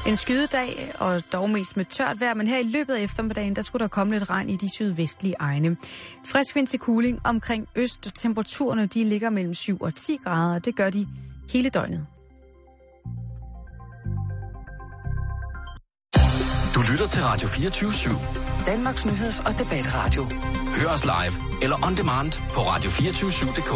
En skydedag, og dog mest med tørt vejr, men her i løbet af eftermiddagen, der skulle der komme lidt regn i de sydvestlige egne. Frisk vind til kuling omkring øst, og temperaturerne de ligger mellem 7 og 10 grader, og det gør de hele døgnet. Du lytter til Radio 24/7. Danmarks nyheds- og debatradio. Hør os live eller on demand på radio247.dk.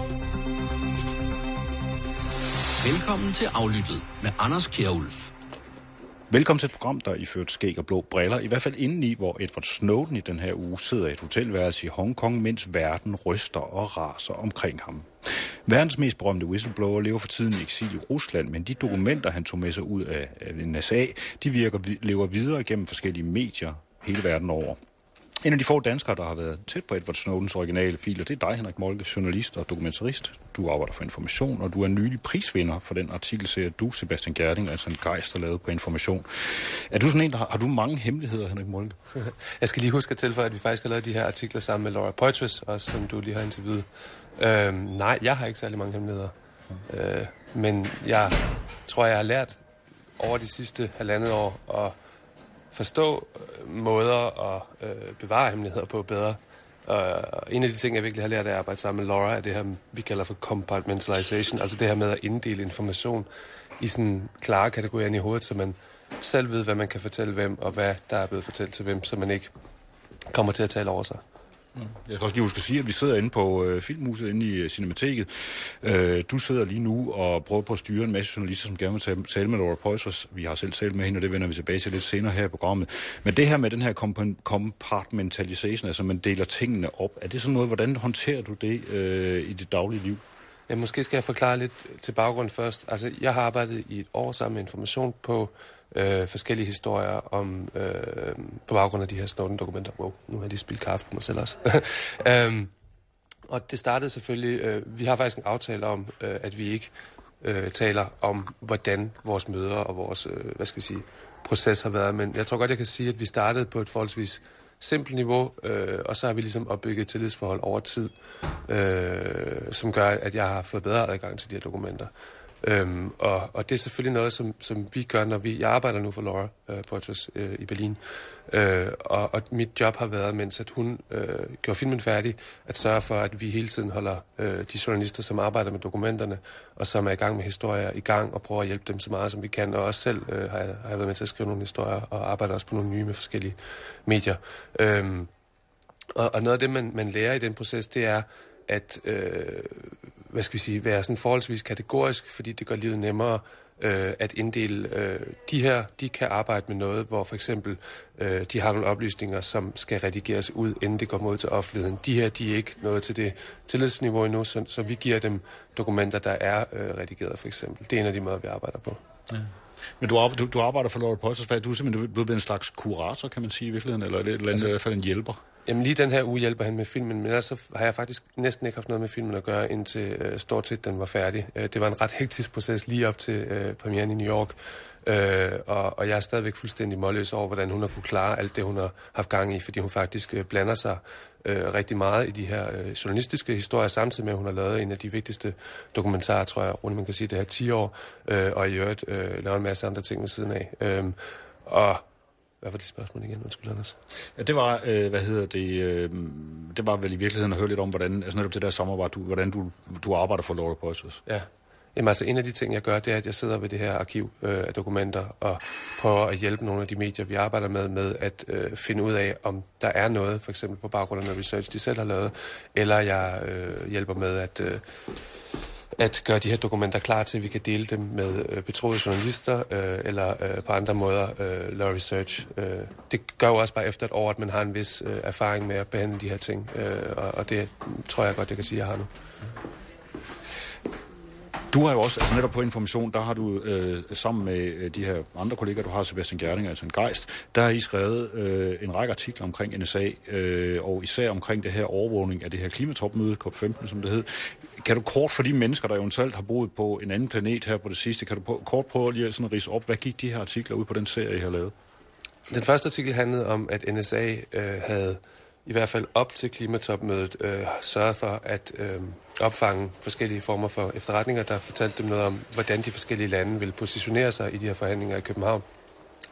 Velkommen til Aflyttet med Anders Kjærulf. Velkommen til et program, der iført skæg og blå briller, i hvert fald indeni, hvor Edward Snowden i den her uge sidder i et hotelværelse i Hongkong, mens verden ryster og raser omkring ham. Verdens mest berømte whistleblower lever for tiden i eksil i Rusland, men de dokumenter, han tog med sig ud af NSA, de lever videre gennem forskellige medier hele verden over. En af de få danskere, der har været tæt på Edward Snowdens originale filer, det er dig, Henrik Moltke, journalist og dokumentarist. Du arbejder for Information, og du er nylig prisvinder for den artikelserie, du, Sebastian Gjerding, altså en gejst, der lavede på Information. Er du sådan en, der har du mange hemmeligheder, Henrik Moltke? Jeg skal lige huske at tilføje, at vi faktisk har lavet de her artikler sammen med Laura Poitras, også som du lige har interviewet. Nej, jeg har ikke særlig mange hemmeligheder. Men jeg tror, jeg har lært over de sidste 1,5 år at forstå måder at bevare hemmeligheder på bedre. Og en af de ting, jeg virkelig har lært af at arbejde sammen med Laura, er det her, vi kalder for compartmentalization, altså det her med at inddele information i sådan klare kategorier i hovedet, så man selv ved, hvad man kan fortælle hvem, og hvad der er blevet fortalt til hvem, så man ikke kommer til at tale over sig. Jeg kan også lige huske at sige, at vi sidder inde på Filmhuset inde i Cinemateket. Du sidder lige nu og prøver på at styre en masse journalister, som gerne vil tale med Laura Poitras. Vi har selv talt med hende, og det vender vi tilbage til lidt senere her i programmet. Men det her med den her compartmentalization, altså man deler tingene op, er det sådan noget, hvordan håndterer du det i dit daglige liv? Ja, måske skal jeg forklare lidt til baggrund først. Altså, jeg har arbejdet i et år sammen med Information på forskellige historier om på baggrund af de her Snowden-dokumenter. Wow, nu har jeg lige spildt kaffe på mig selv også. Og det startede selvfølgelig... vi har faktisk en aftale om, at vi ikke taler om, hvordan vores møder og vores, proces har været. Men jeg tror godt, jeg kan sige, at vi startede på et forholdsvis simpelt niveau, og så har vi ligesom opbygget et tillidsforhold over tid, som gør, at jeg har fået bedre adgang til de her dokumenter. Og det er selvfølgelig noget, som vi gør, når jeg arbejder nu for Laura Poitras i Berlin. Og mit job har været, mens at hun gjorde filmen færdig, at sørge for, at vi hele tiden holder de journalister, som arbejder med dokumenterne, og som er i gang med historier, i gang og prøver at hjælpe dem så meget, som vi kan. Og også selv har jeg været med til at skrive nogle historier, og arbejder også på nogle nye med forskellige medier. Og noget af det, man lærer i den proces, det er at være sådan forholdsvis kategorisk, fordi det gør livet nemmere at inddele. De kan arbejde med noget, hvor for eksempel de har nogle oplysninger, som skal redigeres ud, inden det går ud til offentligheden. De her, de er ikke nået til det tillidsniveau endnu, så vi giver dem dokumenter, der er redigeret for eksempel. Det er en af de måder, vi arbejder på. Ja. Men du arbejder for Laura Poitras, du er simpelthen blevet en slags kurator, kan man sige i virkeligheden, eller et eller andet, i hvert fald en hjælper? Jamen lige den her uge hjælper han med filmen, men ellers så har jeg faktisk næsten ikke haft noget med filmen at gøre, indtil stort set den var færdig. Det var en ret hektisk proces lige op til premieren i New York, og jeg er stadigvæk fuldstændig målløs over, hvordan hun har kunne klare alt det, hun har haft gang i, fordi hun faktisk blander sig rigtig meget i de her journalistiske historier, samtidig med, at hun har lavet en af de vigtigste dokumentarer, tror jeg, rundt man kan sige, det her 10 år, og i øvrigt lavet en masse andre ting ved siden af. Og hvad var det spørgsmål igen? Undskyld, Anders. Ja, det var, det var vel i virkeligheden at høre lidt om, hvordan, altså netop det der samarbejde, hvordan du arbejder for Laura Poitras. Ja. Jamen altså, en af de ting, jeg gør, det er, at jeg sidder ved det her arkiv af dokumenter og prøver at hjælpe nogle af de medier, vi arbejder med at finde ud af, om der er noget, for eksempel på baggrund af noget research, de selv har lavet, eller jeg hjælper med at gøre de her dokumenter klar til, at vi kan dele dem med betroede journalister, eller på andre måder lave research. Det gør jo også bare efter et år, at man har en vis erfaring med at behandle de her ting, og det tror jeg godt, jeg kan sige, at jeg har nu. Du har jo også, altså netop på Information, der har du sammen med de her andre kolleger, du har Sebastian Gjerding, altså en gejst, der har I skrevet en række artikler omkring NSA, og især omkring det her overvågning af det her klimatopmøde, COP15, som det hed. Kan du kort for de mennesker, der eventuelt har boet på en anden planet her på det sidste, kan du kort prøve lige sådan at ridse op, hvad gik de her artikler ud på den serie, I har lavet? Den første artikel handlede om, at NSA havde i hvert fald op til klimatopmødet sørget for at opfange forskellige former for efterretninger, der fortalte dem noget om, hvordan de forskellige lande vil positionere sig i de her forhandlinger i København.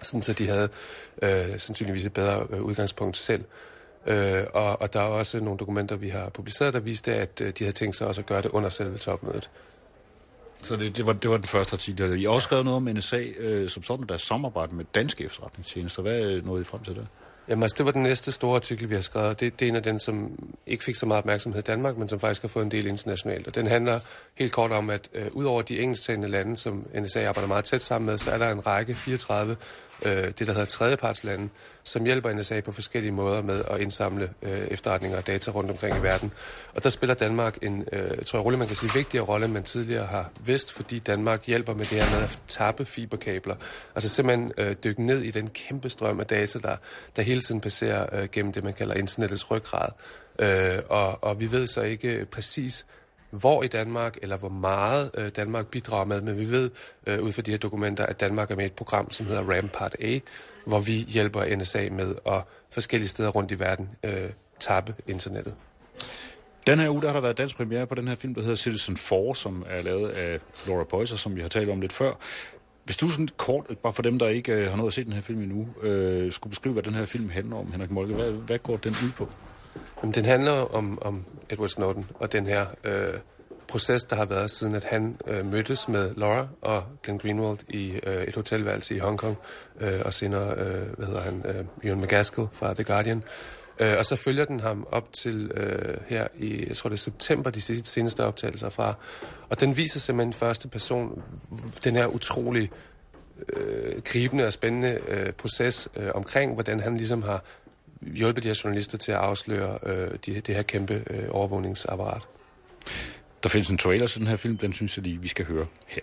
sådan så de havde sandsynligvis et bedre udgangspunkt selv. Og der er også nogle dokumenter, vi har publiceret, der viste, at de havde tænkt sig også at gøre det under selve topmødet. Så det var den første artikel. I har også skrevet noget om NSA, som sådan deres samarbejde med danske efterretningstjenester. Hvad nåede I frem til det? Jamen altså, det var den næste store artikel, vi har skrevet. Det er en af dem, som ikke fik så meget opmærksomhed i Danmark, men som faktisk har fået en del internationalt. Og den handler helt kort om, at udover de engelsktalende lande, som NSA arbejder meget tæt sammen med, så er der en række, 34, det der hedder tredjepartslande, som hjælper NSA på forskellige måder med at indsamle efterretninger og data rundt omkring i verden. Og der spiller Danmark en, tror jeg roligt man kan sige, vigtigere rolle, end man tidligere har vidst, fordi Danmark hjælper med det her med at tappe fiberkabler. Altså simpelthen dykke ned i den kæmpe strøm af data, der hele tiden passerer gennem det, man kalder internettets ryggrad. Og vi ved så ikke præcis, hvor i Danmark, eller hvor meget Danmark bidrager med, men vi ved ud fra de her dokumenter, at Danmark er med i et program, som hedder Rampart A, hvor vi hjælper NSA med at forskellige steder rundt i verden tappe internettet. Den her uge, der har der været dansk premiere på den her film, der hedder Citizen 4, som er lavet af Laura Poitras, som vi har talt om lidt før. Hvis du sådan kort, bare for dem, der ikke har nået at se den her film endnu, skulle beskrive, hvad den her film handler om, Henrik Moltke, hvad går den ud på? Jamen, den handler om Edward Snowden og den her proces, der har været siden, at han mødtes med Laura og Glenn Greenwald i et hotelværelse i Hongkong, og senere, Ewan McGaskill fra The Guardian. Og så følger den ham op til her i, jeg tror det er september, de seneste optagelser fra. Og den viser simpelthen første person, den her utrolig gribende og spændende proces omkring, hvordan han ligesom har hjulpet de her journalister til at afsløre det her kæmpe overvågningsapparat. Der findes en trailer til den her film, den synes jeg lige, vi skal høre her.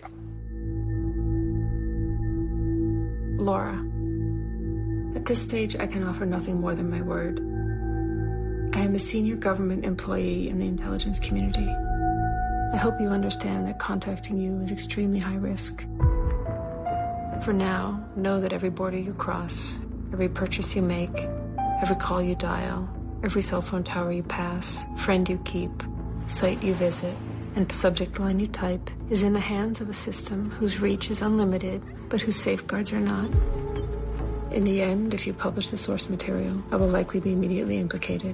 Laura, at this stage I can offer nothing more than my word. I am a senior government employee in the intelligence community. I hope you understand that contacting you is extremely high risk. For now, know that every border you cross, every purchase you make, every call you dial, every cell phone tower you pass, friend you keep, site you visit, and subject line you type is in the hands of a system whose reach is unlimited, but whose safeguards are not. In the end, if you publish the source material, I will likely be immediately implicated.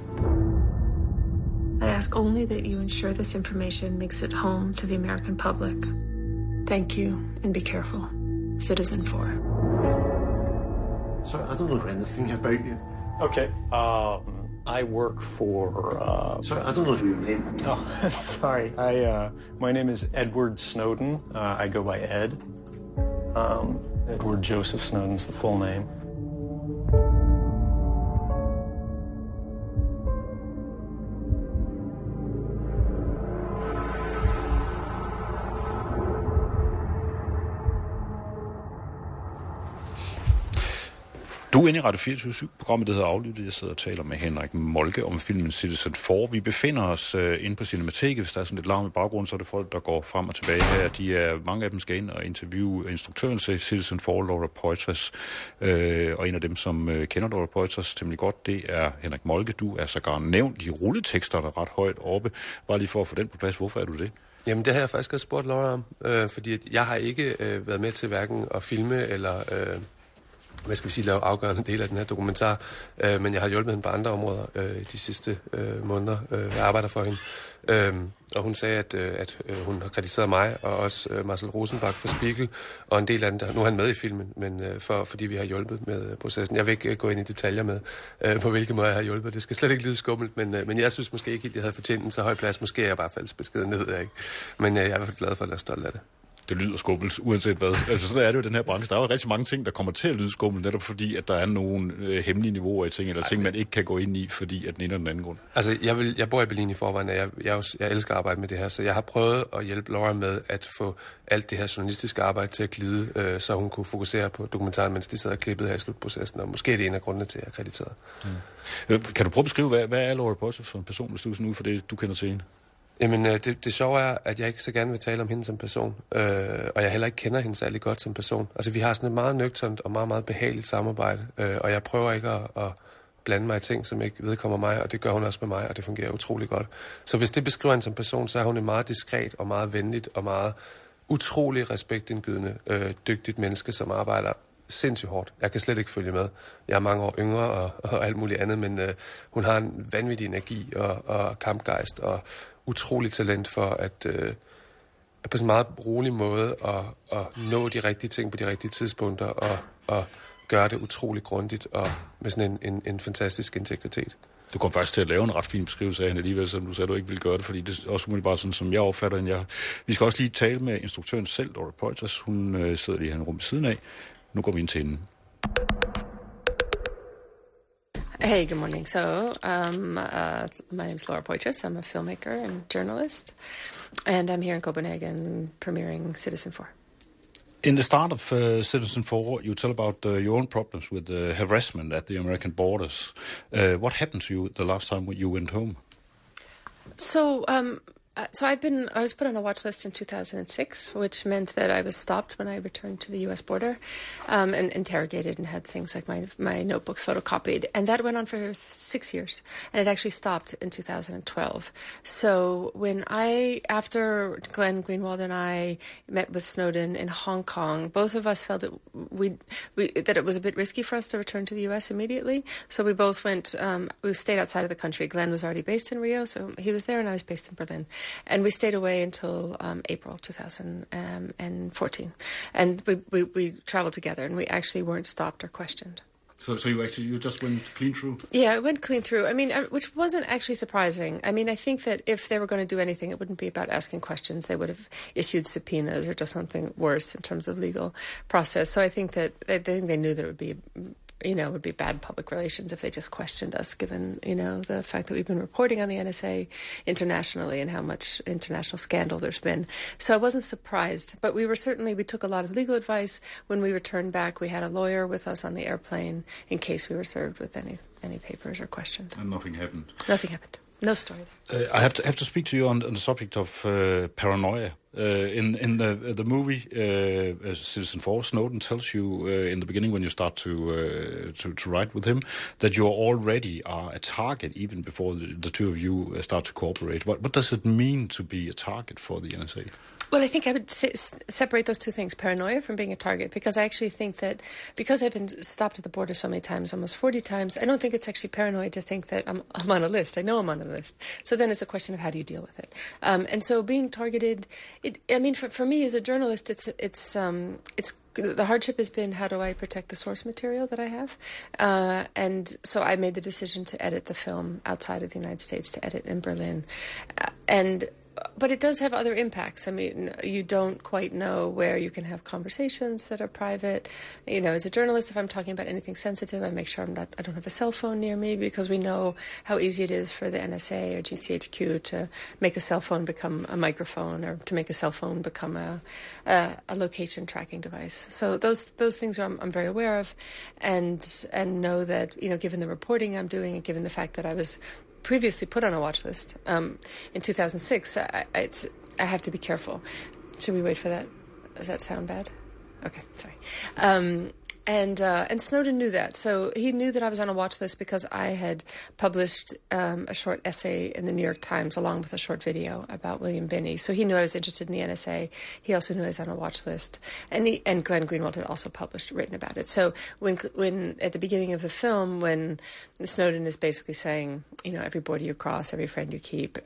I ask only that you ensure this information makes it home to the American public. Thank you, and be careful. Citizen 4. Sorry, I don't know anything about you. Okay, I work for... Sorry, I don't know your name. Oh, sorry. My name is Edward Snowden. I go by Ed. Edward Joseph Snowden's the full name. Du er inde i Radio 24/7-programmet, der hedder Aflyttet. Jeg sidder og taler med Henrik Moltke om filmen Citizen 4. Vi befinder os inde på Cinemateket. Hvis der er sådan lidt larm i baggrunden, så er det folk, der går frem og tilbage her. Mange af dem skal ind og interviewe instruktøren til Citizen 4, Laura Poitras. Og en af dem, som kender Laura Poitras temmelig godt, det er Henrik Moltke. Du er sågar nævnt i rulletekster, der er ret højt oppe. Bare lige for at få den på plads. Hvorfor er du det? Jamen, det har jeg faktisk også spurgt Laura om, fordi jeg har ikke været med til hverken at filme eller... hvad skal vi sige, lave afgørende del af den her dokumentar, men jeg har hjulpet hende på andre områder de sidste måneder. Jeg arbejder for hende. Og hun sagde, at hun har kritiseret mig, og også Marcel Rosenbach fra Spiegel, og en del af den, nu er han med i filmen, men fordi vi har hjulpet med processen. Jeg vil ikke gå ind i detaljer med, på hvilke måde jeg har hjulpet. Det skal slet ikke lyde skummelt, men jeg synes måske ikke helt, jeg havde fortjent en så høj plads. Måske er jeg bare faldet beskeden, det ved jeg ikke. Men jeg er i hvert fald glad for, at jeg er stolt af det. Det lyder skummelt, uanset hvad. Altså sådan er det jo den her branche. Der er jo rigtig mange ting, der kommer til at lyde skummelt, netop fordi, at der er nogle hemmelige niveauer i ting, eller ting, man ikke kan gå ind i, fordi at den ene eller den anden grund. Altså, jeg bor i Berlin i forvejen, og jeg elsker at arbejde med det her, så jeg har prøvet at hjælpe Laura med at få alt det her journalistiske arbejde til at glide, så hun kunne fokusere på dokumentaren, mens de sad og klippede her i slutprocessen, og måske er det en af grundene til, at jeg er krediteret. Kan du prøve at beskrive, hvad er Laura Poitras for en person, hvis du er sådan ud for det, du kender til hende? Jamen, det sjove er, at jeg ikke så gerne vil tale om hende som person, og jeg heller ikke kender hende særlig godt som person. Altså, vi har sådan et meget nøgternt og meget, meget behageligt samarbejde, og jeg prøver ikke at blande mig i ting, som ikke vedkommer mig, og det gør hun også med mig, og det fungerer utrolig godt. Så hvis det beskriver hende som person, så er hun en meget diskret og meget venligt og meget utrolig respektindgydende, dygtigt menneske, som arbejder sindssygt hårdt. Jeg kan slet ikke følge med. Jeg er mange år yngre og alt muligt andet, men hun har en vanvittig energi og kampgejst og utrolig talent for at på sådan en meget rolig måde at nå de rigtige ting på de rigtige tidspunkter og gøre det utrolig grundigt og med sådan en fantastisk integritet. Du kom faktisk til at lave en ret fin beskrivelse af hende alligevel, som du sagde, du ikke ville gøre det, fordi det er også umiddelbart sådan, som jeg opfatter hende. Vi skal også lige tale med instruktøren selv, Laura Poitras. Hun sidder lige her i rum ved siden af. Nu går vi ind til hende. Hey, good morning. So, my name is Laura Poitras. I'm a filmmaker and journalist, and I'm here in Copenhagen premiering Citizen 4. In the start of Citizen 4, you tell about your own problems with harassment at the American borders. What happened to you the last time you went home? So I was put on a watch list in 2006, which meant that I was stopped when I returned to the U.S. border, and interrogated and had things like my notebooks photocopied. And that went on for 6 years, and it actually stopped in 2012. So after Glenn Greenwald and I met with Snowden in Hong Kong, both of us felt that it was a bit risky for us to return to the U.S. immediately. So we both went. We stayed outside of the country. Glenn was already based in Rio, so he was there, and I was based in Berlin. And we stayed away until April 2014. And we traveled together, and we actually weren't stopped or questioned. So you just went clean through? Yeah, I went clean through. I mean, which wasn't actually surprising. I mean, I think that if they were going to do anything, it wouldn't be about asking questions. They would have issued subpoenas or just something worse in terms of legal process. So I think that they knew that it would be... would be bad public relations if they just questioned us, given, the fact that we've been reporting on the NSA internationally and how much international scandal there's been. So I wasn't surprised, but we took a lot of legal advice. When we returned back, we had a lawyer with us on the airplane in case we were served with any papers or questions. And nothing happened? Nothing happened. No story. I have to speak to you on the subject of paranoia. In the movie Citizen 4, Snowden tells you in the beginning when you start to write with him that you already are a target even before the two of you start to cooperate. What does it mean to be a target for the NSA? Well, I think I would separate those two things, paranoia from being a target, because I actually think that because I've been stopped at the border so many times, almost 40 times, I don't think it's actually paranoid to think that I'm on a list. I know I'm on a list. So then it's a question of how do you deal with it. And so being targeted, for me as a journalist, it's the hardship has been how do I protect the source material that I have, and so I made the decision to edit the film outside of the United States, to edit in Berlin, but it does have other impacts. I mean, you don't quite know where you can have conversations that are private. As a journalist, if I'm talking about anything sensitive, I make sure I don't have a cell phone near me, because we know how easy it is for the NSA or GCHQ to make a cell phone become a microphone, or to make a cell phone become a location tracking device. So those things I'm very aware of, and know that, given the reporting I'm doing, and given the fact that I was previously put on a watch list in 2006, I have to be careful. Should we wait for that? Does that sound bad? Okay, sorry. And Snowden knew that. So he knew that I was on a watch list because I had published a short essay in the New York Times along with a short video about William Binney. So he knew I was interested in the NSA. He also knew I was on a watch list. And Glenn Greenwald had also written about it. So when at the beginning of the film, when Snowden is basically saying, every border you cross, every friend you keep,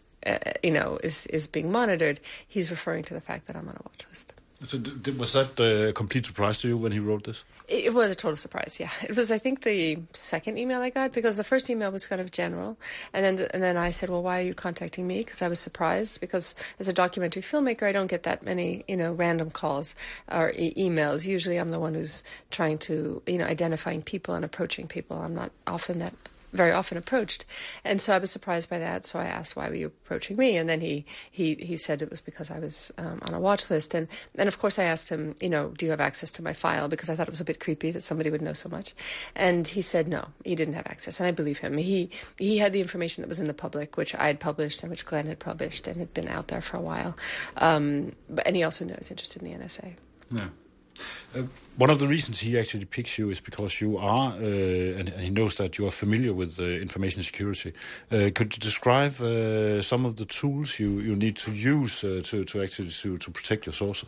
is being monitored, he's referring to the fact that I'm on a watch list. So was that a complete surprise to you when he wrote this? It was a total surprise, yeah. It was, I think, the second email I got, because the first email was kind of general. And then I said, well, why are you contacting me? Because I was surprised, because as a documentary filmmaker, I don't get that many, random calls or emails. Usually I'm the one who's trying to, identifying people and approaching people. I'm not very often approached, and so I was surprised by that. So I asked, why were you approaching me? And then he said it was because I was on a watch list. And of course I asked him, do you have access to my file? Because I thought it was a bit creepy that somebody would know so much. And he said no, he didn't have access, and I believe him. He had the information that was in the public, which I had published and which Glenn had published and had been out there for a while. And he also knew I was interested in the NSA. Yeah. One of the reasons he actually picks you is because you are, and he knows that you are familiar with information security. Could you describe some of the tools you need to use to protect your sources?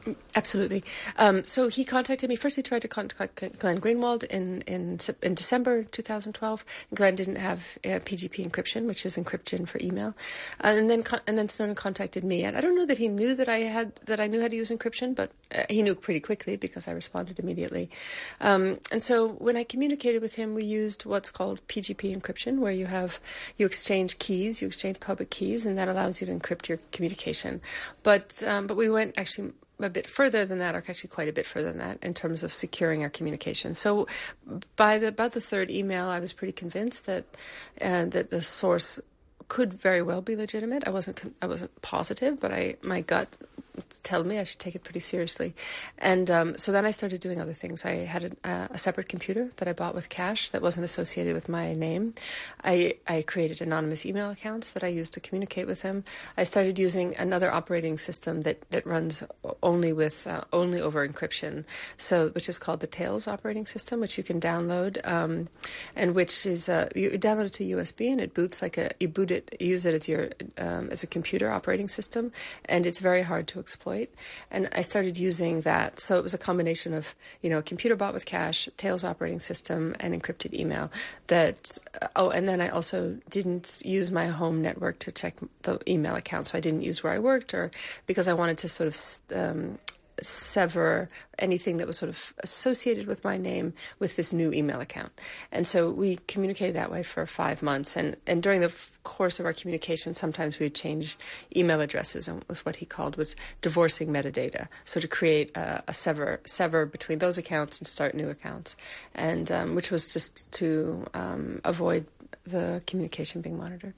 Absolutely. So he contacted me. First, he tried to contact Glenn Greenwald in December 2012. Glenn didn't have PGP encryption, which is encryption for email, and then Snowden contacted me. And I don't know that he knew that I knew how to use encryption, but he knew pretty quickly because I responded immediately. And so when I communicated with him, we used what's called PGP encryption, where you exchange keys, you exchange public keys, and that allows you to encrypt your communication. But we went actually a bit further than that, or actually quite a bit further than that, in terms of securing our communication. So by about the third email, I was pretty convinced that the source could very well be legitimate. I wasn't positive, but my gut told me I should take it pretty seriously. And so then I started doing other things. I had a separate computer that I bought with cash that wasn't associated with my name. I created anonymous email accounts that I used to communicate with him. I started using another operating system that runs only over encryption, which is called the Tails operating system, which you can download, and which is you download it to USB, and it boots use it as your as a computer operating system, and it's very hard to exploit. And I started using that. So it was a combination of, a computer bought with cash, Tails operating system, and encrypted email. And then I also didn't use my home network to check the email account. So I didn't use where I worked, or because I wanted to sort of sever anything that was sort of associated with my name with this new email account. And so we communicated that way for 5 months. And during the course of our communication, sometimes we would change email addresses, and was what he called was divorcing metadata. So to create a sever between those accounts and start new accounts, and which was just to avoid the communication being monitored.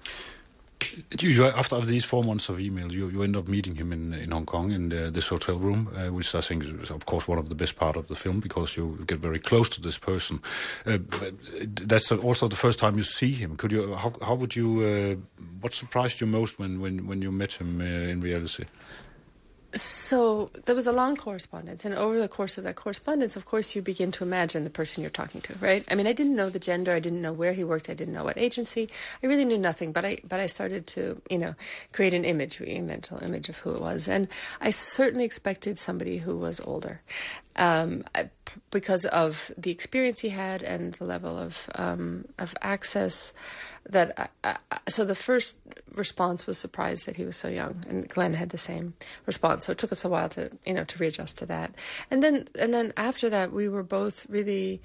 After these 4 months of emails, you end up meeting him in Hong Kong in this hotel room, which I think is, of course, one of the best part of the film, because you get very close to this person. That's also the first time you see him. How would you? What surprised you most when you met him in reality? So there was a long correspondence, and over the course of that correspondence, of course, you begin to imagine the person you're talking to, right? I mean, I didn't know the gender, I didn't know where he worked, I didn't know what agency, I really knew nothing, but I started to, create an image, a mental image of who it was, and I certainly expected somebody who was older, because of the experience he had and the level of access. So the first response was surprised that he was so young, and Glenn had the same response. So it took us a while to readjust to that. And then after that, we were both really.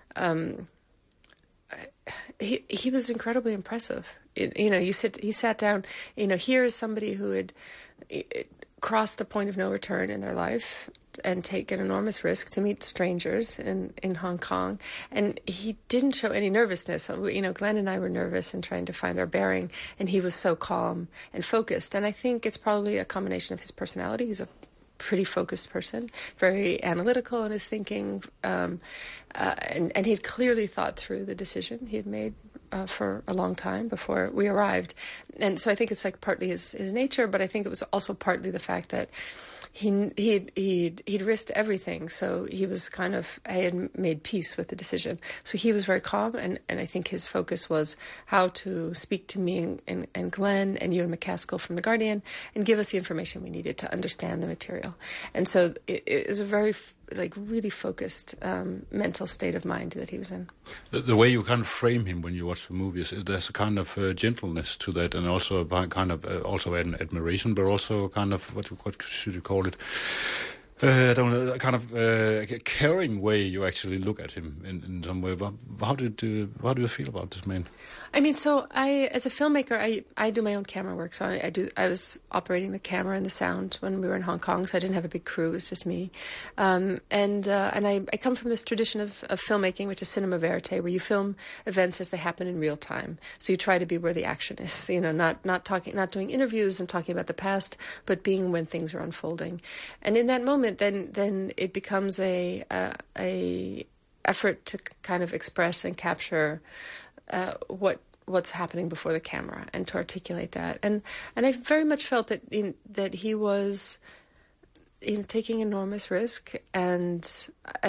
He was incredibly impressive. He sat down. Here is somebody who had crossed a point of no return in their life and take an enormous risk to meet strangers in Hong Kong. And he didn't show any nervousness. So, Glenn and I were nervous and trying to find our bearing, and he was so calm and focused. And I think it's probably a combination of his personality. He's a pretty focused person, very analytical in his thinking, and he'd clearly thought through the decision he had made for a long time before we arrived. And so I think it's like partly his nature, but I think it was also partly the fact that he'd risked everything, so he was I had made peace with the decision. So he was very calm, and I think his focus was how to speak to me and Glenn and Ewan McCaskill from The Guardian and give us the information we needed to understand the material. And so it was a very really focused mental state of mind that he was in. The way you kind of frame him when you watch the movies, there's a kind of gentleness to that, and also a kind of also an admiration, but also a kind of what should you call it? I don't know, a kind of caring way you actually look at him in some way. How do you feel about this man? I mean, so as a filmmaker, I do my own camera work. So I was operating the camera and the sound when we were in Hong Kong. So I didn't have a big crew; it was just me. And I come from this tradition of filmmaking, which is cinema verite, where you film events as they happen in real time. So you try to be where the action is. Not doing interviews and talking about the past, but being when things are unfolding. And in that moment, then it becomes a effort to kind of express and capture what's happening before the camera and to articulate that. And I very much felt that he was taking enormous risk, and that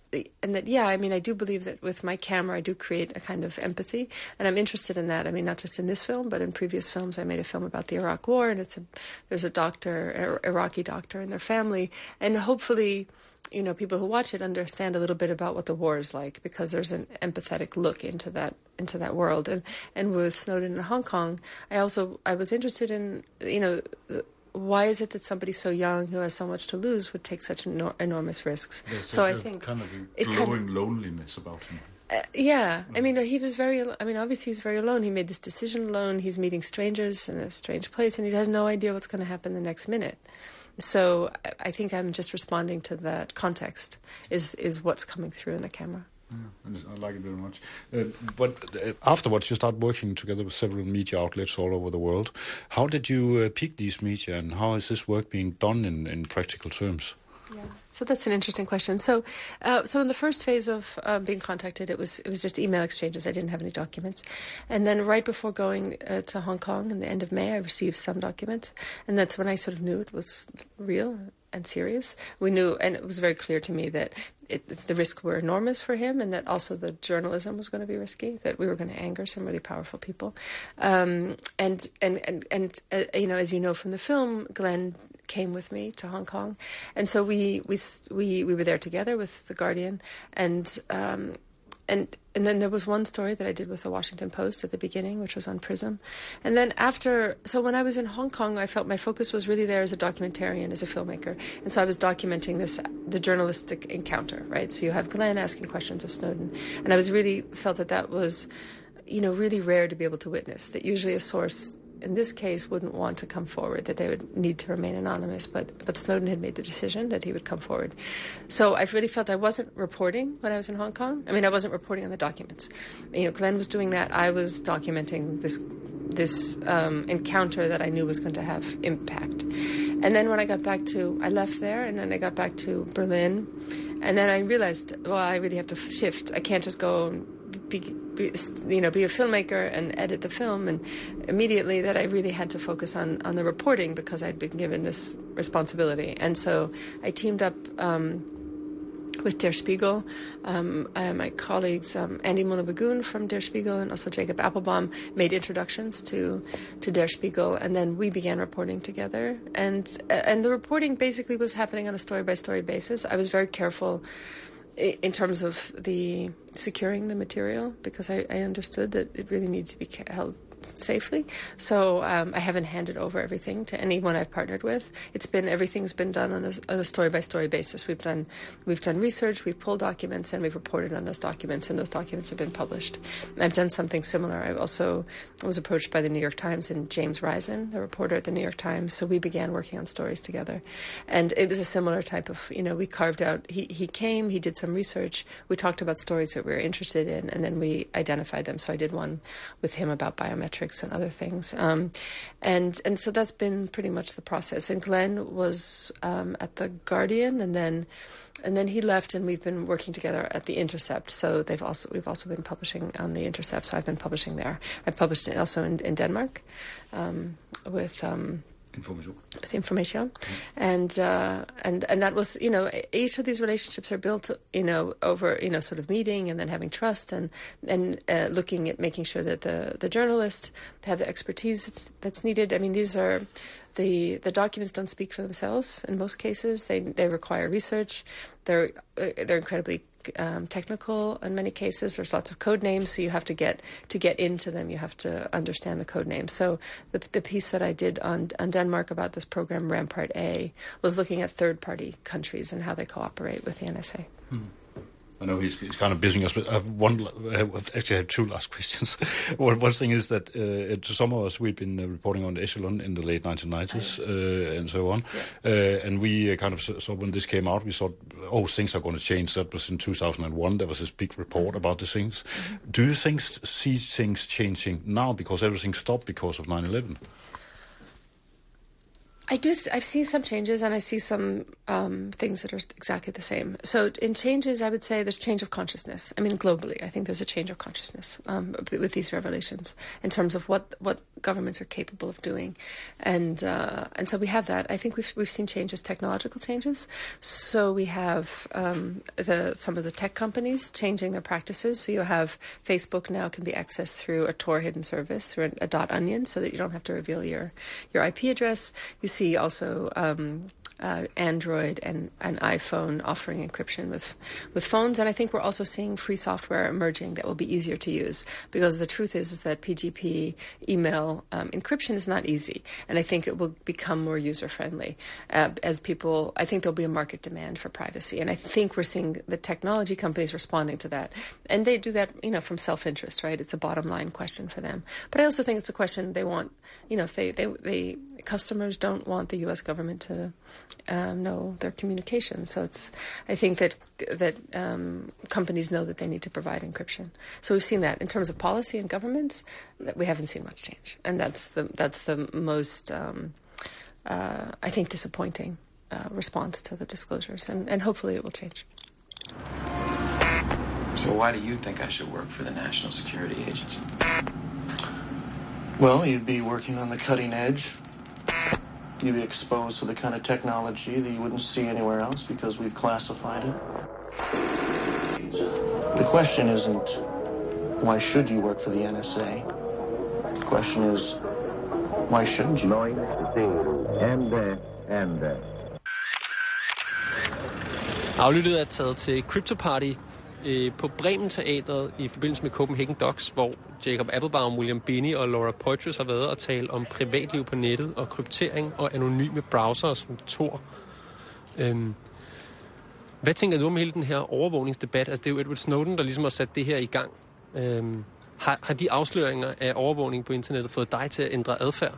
I mean, I do believe that with my camera, I do create a kind of empathy, and I'm interested in that. I mean, not just in this film, but in previous films. I made a film about the Iraq War, and there's a doctor, an Iraqi doctor, and their family, and hopefully, you know, people who watch it understand a little bit about what the war is like, because there's an empathetic look into that world. And with Snowden in Hong Kong, I was interested in, you know, why is it that somebody so young who has so much to lose would take such enormous risks? There's I think kind of a glowing loneliness about him. Yeah, I mean, he was obviously he's very alone. He made this decision alone. He's meeting strangers in a strange place, and he has no idea what's going to happen the next minute. So I think I'm just responding to that context is what's coming through in the camera. Yeah, I like it very much. But afterwards, you start working together with several media outlets all over the world. How did you pick these media, and how is this work being done in practical terms? Yeah, so that's an interesting question. So in the first phase of being contacted, it was just email exchanges. I didn't have any documents, and then right before going to Hong Kong in the end of May, I received some documents, and that's when I sort of knew it was real and serious. We knew, and it was very clear to me that the risks were enormous for him, and that also the journalism was going to be risky, that we were going to anger some really powerful people. And you know, as you know from the film, Glenn came with me to Hong Kong, and so we were there together with The Guardian, and then there was one story that I did with the Washington Post at the beginning, which was on PRISM. And then so when I was in Hong Kong, I felt my focus was really there as a documentarian, as a filmmaker. And so I was documenting the journalistic encounter, right? So you have Glenn asking questions of Snowden. And I felt that was, you know, really rare to be able to witness, that usually a source in this case wouldn't want to come forward, that they would need to remain anonymous, but Snowden had made the decision that he would come forward. So I really felt I wasn't reporting when I was in Hong Kong. I mean, I wasn't reporting on the documents. You know, Glenn was doing that. I was documenting this encounter that I knew was going to have impact. And then when I left there, and then I got back to Berlin, and then I realized, well, I really have to shift. I can't just go and be a filmmaker and edit the film, and immediately that I really had to focus on the reporting, because I'd been given this responsibility. And so I teamed up with Der Spiegel. My colleagues Andy Muller-Bagun from Der Spiegel and also Jacob Appelbaum made introductions to Der Spiegel, and then we began reporting together. And the reporting basically was happening on a story-by-story basis. I was very careful in terms of the securing the material, because I understood that it really needs to be held safely. So I haven't handed over everything to anyone I've partnered with. Everything's been done on a story-by-story basis. We've done research, we've pulled documents, and we've reported on those documents, and those documents have been published. I've done something similar. I also was approached by the New York Times and James Risen, the reporter at the New York Times, so we began working on stories together. And it was a similar type of, you know, we carved out, he came, he did some research, we talked about stories that we were interested in, and then we identified them. So I did one with him about biometrics and other things. And so that's been pretty much the process. And Glenn was at The Guardian, and then he left, and we've been working together at The Intercept. So we've also been publishing on The Intercept. So I've been publishing there. I've published also in Denmark with Information. And that was, you know, each of these relationships are built, you know, over, you know, sort of meeting and then having trust and looking at making sure that the journalists have the expertise that's needed. I mean, these are the documents don't speak for themselves in most cases. They require research. They're incredibly technical in many cases. There's lots of code names, so you have to get into them. You have to understand the code names. So the piece that I did on Denmark about this program, Rampart A, was looking at third-party countries and how they cooperate with the NSA. I know he's kind of busy us, but I have two last questions. One thing is that to some of us, we've been reporting on Echelon in the late 1990s and so on. Yeah. And we kind of saw when this came out, we thought, things are going to change. That was in 2001. There was this big report about the things. Mm-hmm. Do you see things changing now because everything stopped because of 9/11? I've seen some changes, and I see some things that are exactly the same. So in changes, I would say there's change of consciousness. I mean, globally, I think there's a change of consciousness with these revelations in terms of what governments are capable of doing, and so we have that. I think we've seen changes, technological changes. So we have some of the tech companies changing their practices. So you have Facebook now can be accessed through a Tor hidden service through a .onion, so that you don't have to reveal your IP address. You see also Android and iPhone offering encryption with phones, and I think we're also seeing free software emerging that will be easier to use, because the truth is that PGP email encryption is not easy, and I think it will become more user friendly as people. I think there'll be a market demand for privacy, and I think we're seeing the technology companies responding to that, and they do that from self-interest, right? It's a bottom line question for them, but I also think it's a question they want. If they customers don't want the U.S. government to know their communication. So I think that companies know that they need to provide encryption. So we've seen that in terms of policy and government, that we haven't seen much change, and that's the most I think disappointing response to the disclosures, and hopefully it will change. So why do you think I should work for the National Security Agency? Well, you'd be working on the cutting edge. You'd be exposed to the kind of technology that you wouldn't see anywhere else because we've classified it. The question isn't, why should you work for the NSA? The question is, why shouldn't you? Aflyttet er taget til CryptoParty på Bremen Teatret i forbindelse med Copenhagen Docs, hvor Jacob Appelbaum, William Binney og Laura Poitras har været og tale om privatliv på nettet og kryptering og anonyme browsere som Tor. Hvad tænker du om hele den her overvågningsdebat? Altså, det er jo Edward Snowden, der ligesom har sat det her i gang. Har de afsløringer af overvågning på internettet fået dig til at ændre adfærd?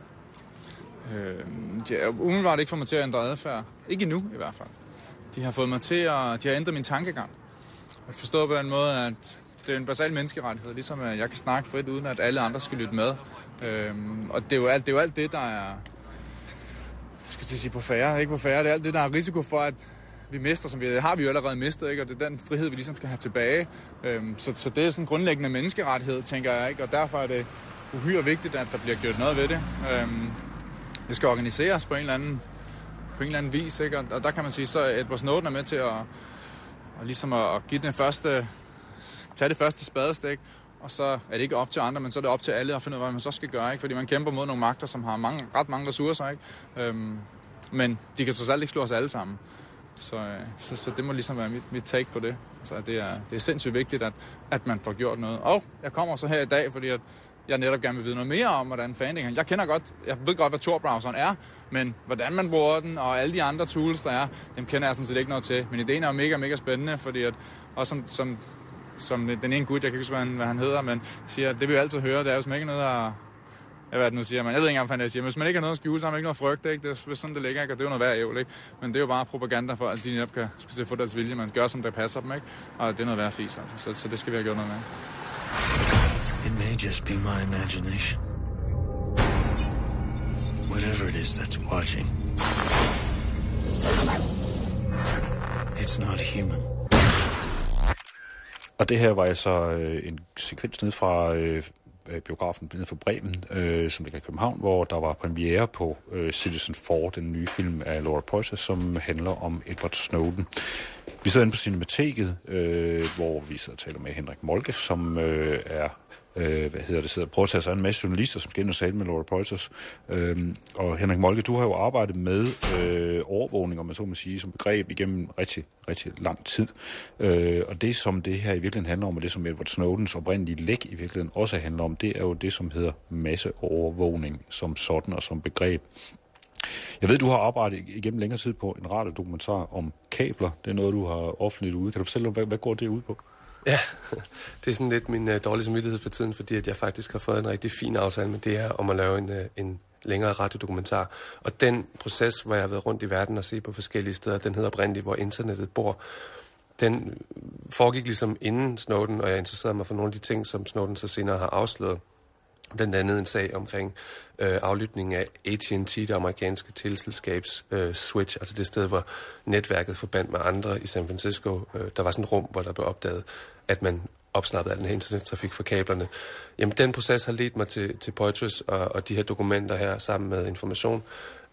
Ja, umiddelbart ikke fået mig til at ændre adfærd. Ikke endnu i hvert fald. De har fået mig til de har ændret min tankegang. Jeg forstår på den måde, at det er en basal menneskerettighed, ligesom at jeg kan snakke frit, uden at alle andre skal lytte med. Og det er jo alt det, der er, skal jeg sige, på færre, ikke på færre. Det er alt det, der er risiko for, at vi mister, som har vi jo allerede mistet, ikke? Og det er den frihed, vi ligesom skal have tilbage. Så det er sådan en grundlæggende menneskerettighed, tænker jeg, ikke? Og derfor er det uhyre vigtigt, at der bliver gjort noget ved det. Det skal organiseres på en eller anden vis, ikke? Og der kan man sige, så Edward Snowden er med til at give tage det første spadestik, og så er det ikke op til andre, men så er det op til alle at finde ud af, hvad man så skal gøre, ikke? Fordi man kæmper mod nogle magter, som har ret mange ressourcer, ikke? Men de kan så alt ikke slå os alle sammen. Så det må ligesom være mit take på det. Så det er sindssygt vigtigt, at man får gjort noget. Og jeg kommer så her i dag, fordi at jeg netop gerne vil vide noget mere om, hvordan fanden det kan. Jeg ved godt, hvad Tor-browseren er, men hvordan man bruger den, og alle de andre tools, der er, dem kender jeg sådan set ikke noget til. Men ideen er jo mega, mega spændende, fordi at, også som den ene gut, jeg kan ikke huske, hvad han hedder, men siger, at det vil jeg altid høre, det er jo som ikke noget at... Hvad det nu siger man? Jeg ved ikke engang, hvad jeg siger, men hvis man ikke har noget at skjule, så har man ikke noget frygt, ikke? Det er sådan, det ligger, ikke? Og det er jo noget værd ævl, ikke? Men det er jo bare propaganda for, at de netop kan få deres vilje, man gør, som der passer dem, ikke? Og det er noget værd fis, altså. Så det skal vi have gjort noget med. It may just be my imagination. Whatever it is that's watching, it's not human. Og det her var altså en sekvens ned fra biografen nede fra Bremen, som ligger i København, hvor der var premiere på Citizen 4, den nye film af Laura Poitras, som handler om Edward Snowden. Vi sidder inde på Cinemateket, hvor vi sidder og taler med Henrik Moltke, som prøver at tage sig en masse journalister, som skal ind og tale med Laura Poitras. Og Henrik Moltke, du har jo arbejdet med overvågning, om man så må sige, som begreb igennem rigtig, rigtig lang tid. Og det, som det her i virkeligheden handler om, og det, som Edward Snowdens oprindelige læk i virkeligheden også handler om, det er jo det, som hedder masseovervågning som sådan og som begreb. Jeg ved, du har arbejdet igennem længere tid på en radiodokumentar om kabler. Det er noget, du har offentligt ude. Kan du fortælle, hvad går det ud på? Ja, det er sådan lidt min dårlige samvittighed for tiden, fordi at jeg faktisk har fået en rigtig fin aftale med det her om at lave en længere radiodokumentar. Og den proces, hvor jeg har været rundt i verden og set på forskellige steder, den hedder oprindeligt, hvor internettet bor. Den foregik ligesom inden Snowden, og jeg interesserede mig for nogle af de ting, som Snowden så senere har afsløret. Blandt andet en sag omkring aflytning af AT&T, det amerikanske teleselskabs switch, altså det sted, hvor netværket forbandt med andre i San Francisco. Der var sådan et rum, hvor der blev opdaget, at man opsnappede al den her internettrafik fra kablerne. Jamen, den proces har ledt mig til Poitras og de her dokumenter her sammen med information.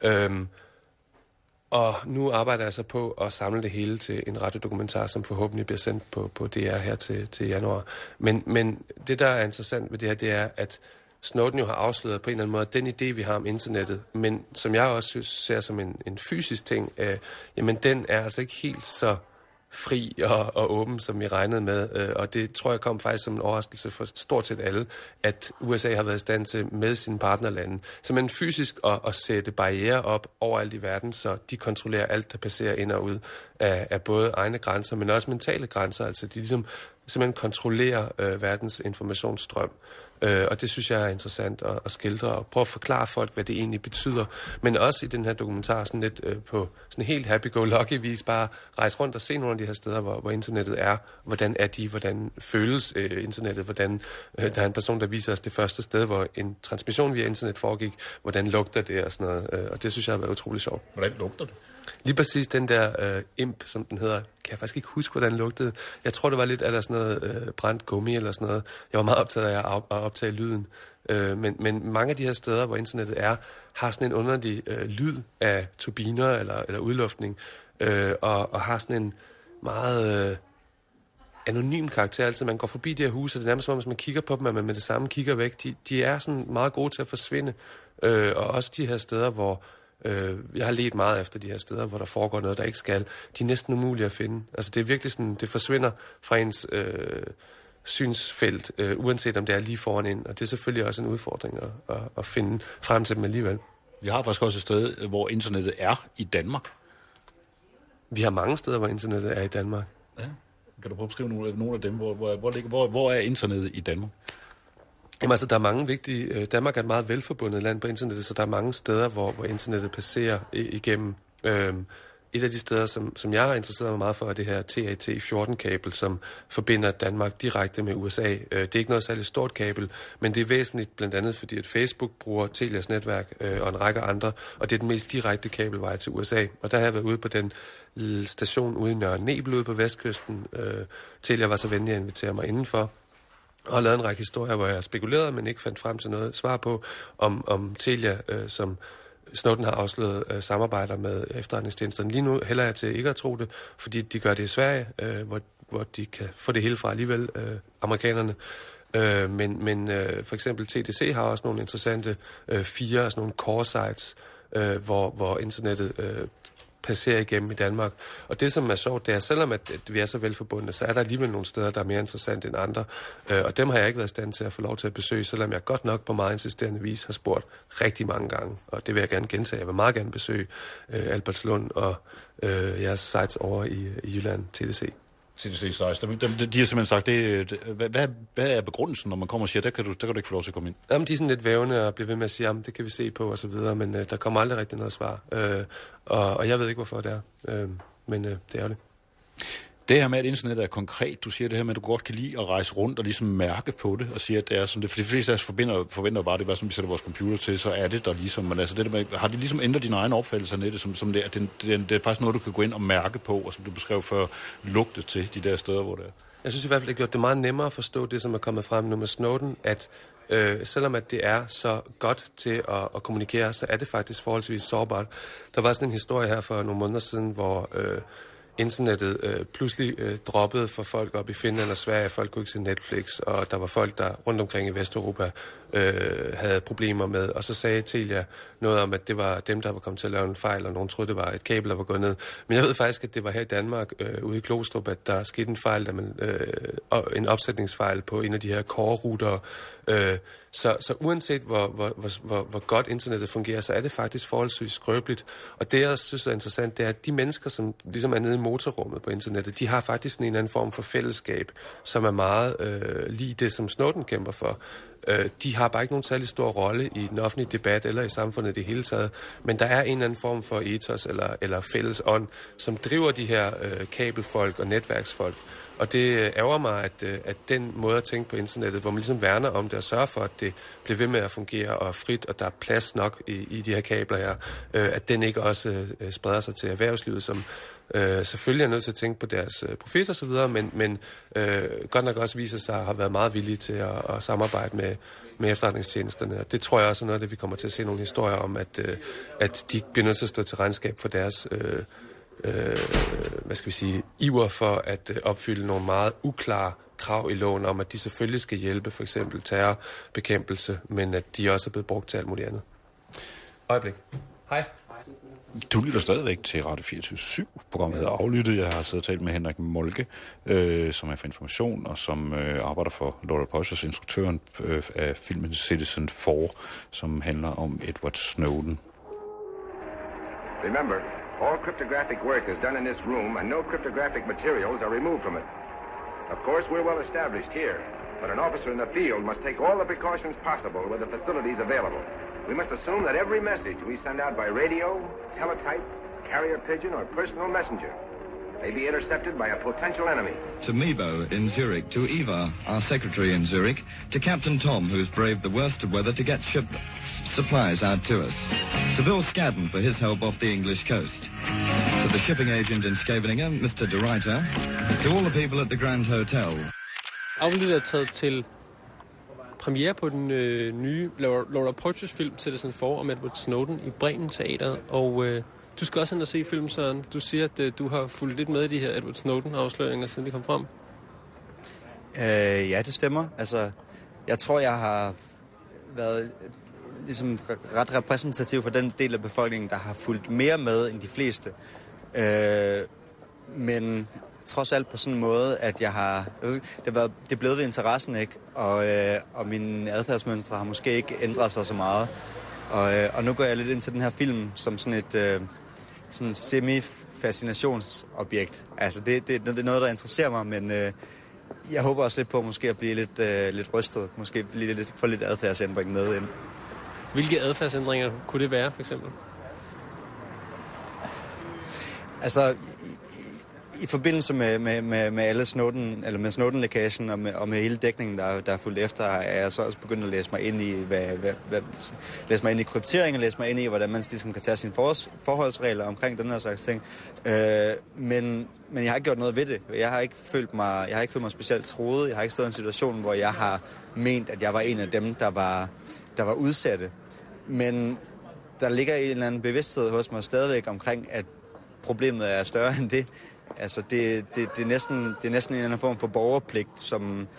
Og nu arbejder jeg så på at samle det hele til en radiodokumentar, som forhåbentlig bliver sendt på DR her til januar. Men det, der er interessant ved det her, det er, at Snowden jo har afsløret på en eller anden måde den idé, vi har om internettet, men som jeg også ser som en fysisk ting, jamen den er altså ikke helt så fri og åben, som vi regnede med. Og det tror jeg kom faktisk som en overraskelse for stort set alle, at USA har været i stand til med sine partnerlande, simpelthen fysisk at sætte barrierer op overalt i verden, så de kontrollerer alt, der passerer ind og ud af både egne grænser, men også mentale grænser. Altså de ligesom simpelthen kontrollerer verdens informationsstrøm. Og det synes jeg er interessant at skildre og prøve at forklare folk, hvad det egentlig betyder. Men også i den her dokumentar sådan lidt på sådan helt happy-go-lucky-vis bare rejse rundt og se nogle af de her steder, hvor internettet er. Hvordan er de? Hvordan føles internettet? Hvordan der er en person, der viser os det første sted, hvor en transmission via internet foregik. Hvordan lugter det og sådan noget. Og det synes jeg har været utroligt sjovt. Hvordan lugter det? Lige præcis den der imp, som den hedder, kan jeg faktisk ikke huske, hvordan den lugtede. Jeg tror, det var lidt af sådan noget brændt gummi eller sådan noget. Jeg var meget optaget af at optage lyden. Men mange af de her steder, hvor internettet er, har sådan en underlig lyd af turbiner eller udluftning, og har sådan en meget anonym karakter. Altså man går forbi de her huse, og det er nærmest som om, hvis man kigger på dem, at man med det samme kigger væk. De er sådan meget gode til at forsvinde. Og også de her steder, hvor jeg har ledt meget efter de her steder, hvor der foregår noget, der ikke skal. De er næsten umulige at finde. Altså det er virkelig sådan, det forsvinder fra ens synsfelt, uanset om det er lige foran ind. Og det er selvfølgelig også en udfordring at finde frem til dem alligevel. Vi har faktisk også et sted, hvor internettet er i Danmark. Vi har mange steder, hvor internettet er i Danmark. Ja. Kan du prøve at beskrive nogle af dem? Hvor er internettet i Danmark? Jamen altså, der er mange vigtige... Danmark er et meget velforbundet land på internettet, så der er mange steder, hvor internettet passerer igennem. Et af de steder, som jeg har interesseret mig meget for, er det her TAT-14-kabel, som forbinder Danmark direkte med USA. Det er ikke noget særligt stort kabel, men det er væsentligt blandt andet, fordi at Facebook bruger Telias netværk og en række andre, og det er den mest direkte kabelvej til USA. Og der har jeg været ude på den station ude i Nørre Nebel ude på vestkysten. Telia var så venlig at invitere mig indenfor, og har lavet en række historier, hvor jeg spekulerede, men ikke fandt frem til noget svar på, om Telia, som Snowden har afsløret samarbejder med efterretningstjenesterne. Lige nu hælder jeg til ikke at tro det, fordi de gør det i Sverige, hvor de kan få det hele fra alligevel, amerikanerne. Men for eksempel TDC har også nogle interessante sådan nogle core sites, hvor internettet passerer igennem i Danmark. Og det, som er sjovt, det er, selvom at vi er så velforbundne, så er der alligevel nogle steder, der er mere interessante end andre. Og dem har jeg ikke været i stand til at få lov til at besøge, selvom jeg godt nok på meget insisterende vis har spurgt rigtig mange gange. Og det vil jeg gerne gentage. Jeg vil meget gerne besøge Albertslund og jeres sites over i Jylland, TDC. CDC sites. De har simpelthen sagt, hvad er begrundelsen, når man kommer og siger, der kan du ikke få lov til at komme ind? Jamen, de er sådan lidt vævende og bliver ved med at sige, jamen, det kan vi se på og så videre, men der kommer aldrig rigtig noget svar. Og jeg ved ikke, hvorfor det er, men det er det. Det her med, at internettet er konkret, du siger det her med, at du godt kan lide at rejse rundt og ligesom mærke på det, og siger, at det er sådan det. For de fleste af os forventer bare, det er, som vi sætter vores computer til, så er det der ligesom. Men altså, det der med, har de ligesom ændret din egen opfattelse af nettet, som det er, det er faktisk noget, du kan gå ind og mærke på, og som du beskrev før, lugte til de der steder, hvor det er? Jeg synes i hvert fald, det har gjort det meget nemmere at forstå det, som er kommet frem nu med Snowden, at selvom at det er så godt til at kommunikere, så er det faktisk forholdsvis sårbart. Der var sådan en historie her for nogle måneder siden, hvor internettet pludselig droppede for folk op i Finland og Sverige. Folk kunne ikke se Netflix, og der var folk, der rundt omkring i Vesteuropa havde problemer med. Og så sagde Telia noget om, at det var dem, der var kommet til at lave en fejl, og nogen troede, det var et kabel, der var gået ned. Men jeg ved faktisk, at det var her i Danmark, ude i Klostrup, at der skete en fejl, en opsætningsfejl på en af de her core-routere. Så uanset hvor godt internettet fungerer, så er det faktisk forholdsvis skrøbeligt. Og det, jeg synes er interessant, det er, at de mennesker, som ligesom er nede i motorrummet på internettet, de har faktisk en eller anden form for fællesskab, som er meget lige det, som Snowden kæmper for. De har bare ikke nogen særlig stor rolle i den offentlige debat eller i samfundet i det hele taget. Men der er en eller anden form for ethos eller fælles ånd, som driver de her kabelfolk og netværksfolk. Og det ærger mig, at den måde at tænke på internettet, hvor man ligesom værner om det og sørger for, at det bliver ved med at fungere og frit, og der er plads nok i de her kabler her, at den ikke også spreder sig til erhvervslivet, som selvfølgelig er nødt til at tænke på deres profit og så videre, men godt nok også viser sig at have været meget villige til at samarbejde med efterretningstjenesterne. Og det tror jeg også er noget af det, vi kommer til at se nogle historier om, at de bliver nødt til at stå til regnskab for deres iver for at opfylde nogle meget uklare krav i loven om, at de selvfølgelig skal hjælpe for eksempel terrorbekæmpelse, men at de også er blevet brugt til alt muligt andet. Øjeblik. Hej. Du lytter stadigvæk til Radio 24/7. Programmet hedder Aflyttet. Jeg har siddet og talt med Henrik Moltke, som er for Information, og som arbejder for Laura Poitras, instruktøren af filmen Citizen 4, som handler om Edward Snowden. Remember, all cryptographic work is done in this room, and no cryptographic materials are removed from it. Of course, we're well established here, but an officer in the field must take all the precautions possible with the facilities available. We must assume that every message we send out by radio, teletype, carrier pigeon, or personal messenger may be intercepted by a potential enemy. To Mebo in Zurich, to Eva, our secretary in Zurich, to Captain Tom, who's braved the worst of weather to get supplies out to us, to Bill Scadden for his help off the English coast, to the shipping agent in Scheveningen, Mr. De Ruyter, to all the people at the Grand Hotel. Aflyttet er taget til premiere på den nye Laura Poitras film Citizen 4 om Edward Snowden i Bremen Teatret, og du skal også ind og se filmen, Søren. Du siger, at du har fulgt lidt med i de her Edward Snowden-afsløringer, siden de kom frem. Ja, det stemmer. Altså, jeg tror, jeg har været ligesom ret repræsentativ for den del af befolkningen, der har fulgt mere med end de fleste. Men trods alt på sådan en måde, at jeg har... Det er blevet ved interessen, ikke? Og mine adfærdsmønstre har måske ikke ændret sig så meget. Og nu går jeg lidt ind til den her film som sådan et sådan semi-fascinationsobjekt. Altså, det er noget, der interesserer mig, men jeg håber også lidt på måske at blive lidt rystet. Måske få lidt adfærdsændring med ind. Hvilke adfærdsændringer kunne det være, for eksempel? Altså, i forbindelse med alle Snowden, eller med Snowden-lækagen og med hele dækningen, der er fulgt efter, er jeg så også begyndt at læse mig ind i læse mig ind i kryptering og læse mig ind i, hvordan man ligesom kan tage sine forholdsregler omkring den her slags ting. Men jeg har ikke gjort noget ved det. Jeg har ikke følt mig specielt troet. Jeg har ikke stået i en situation, hvor jeg har ment, at jeg var en af dem, der var udsatte. Men der ligger en eller anden bevidsthed hos mig stadigvæk omkring, at problemet er større end det. Altså, det er næsten en eller anden form for borgerpligt, som en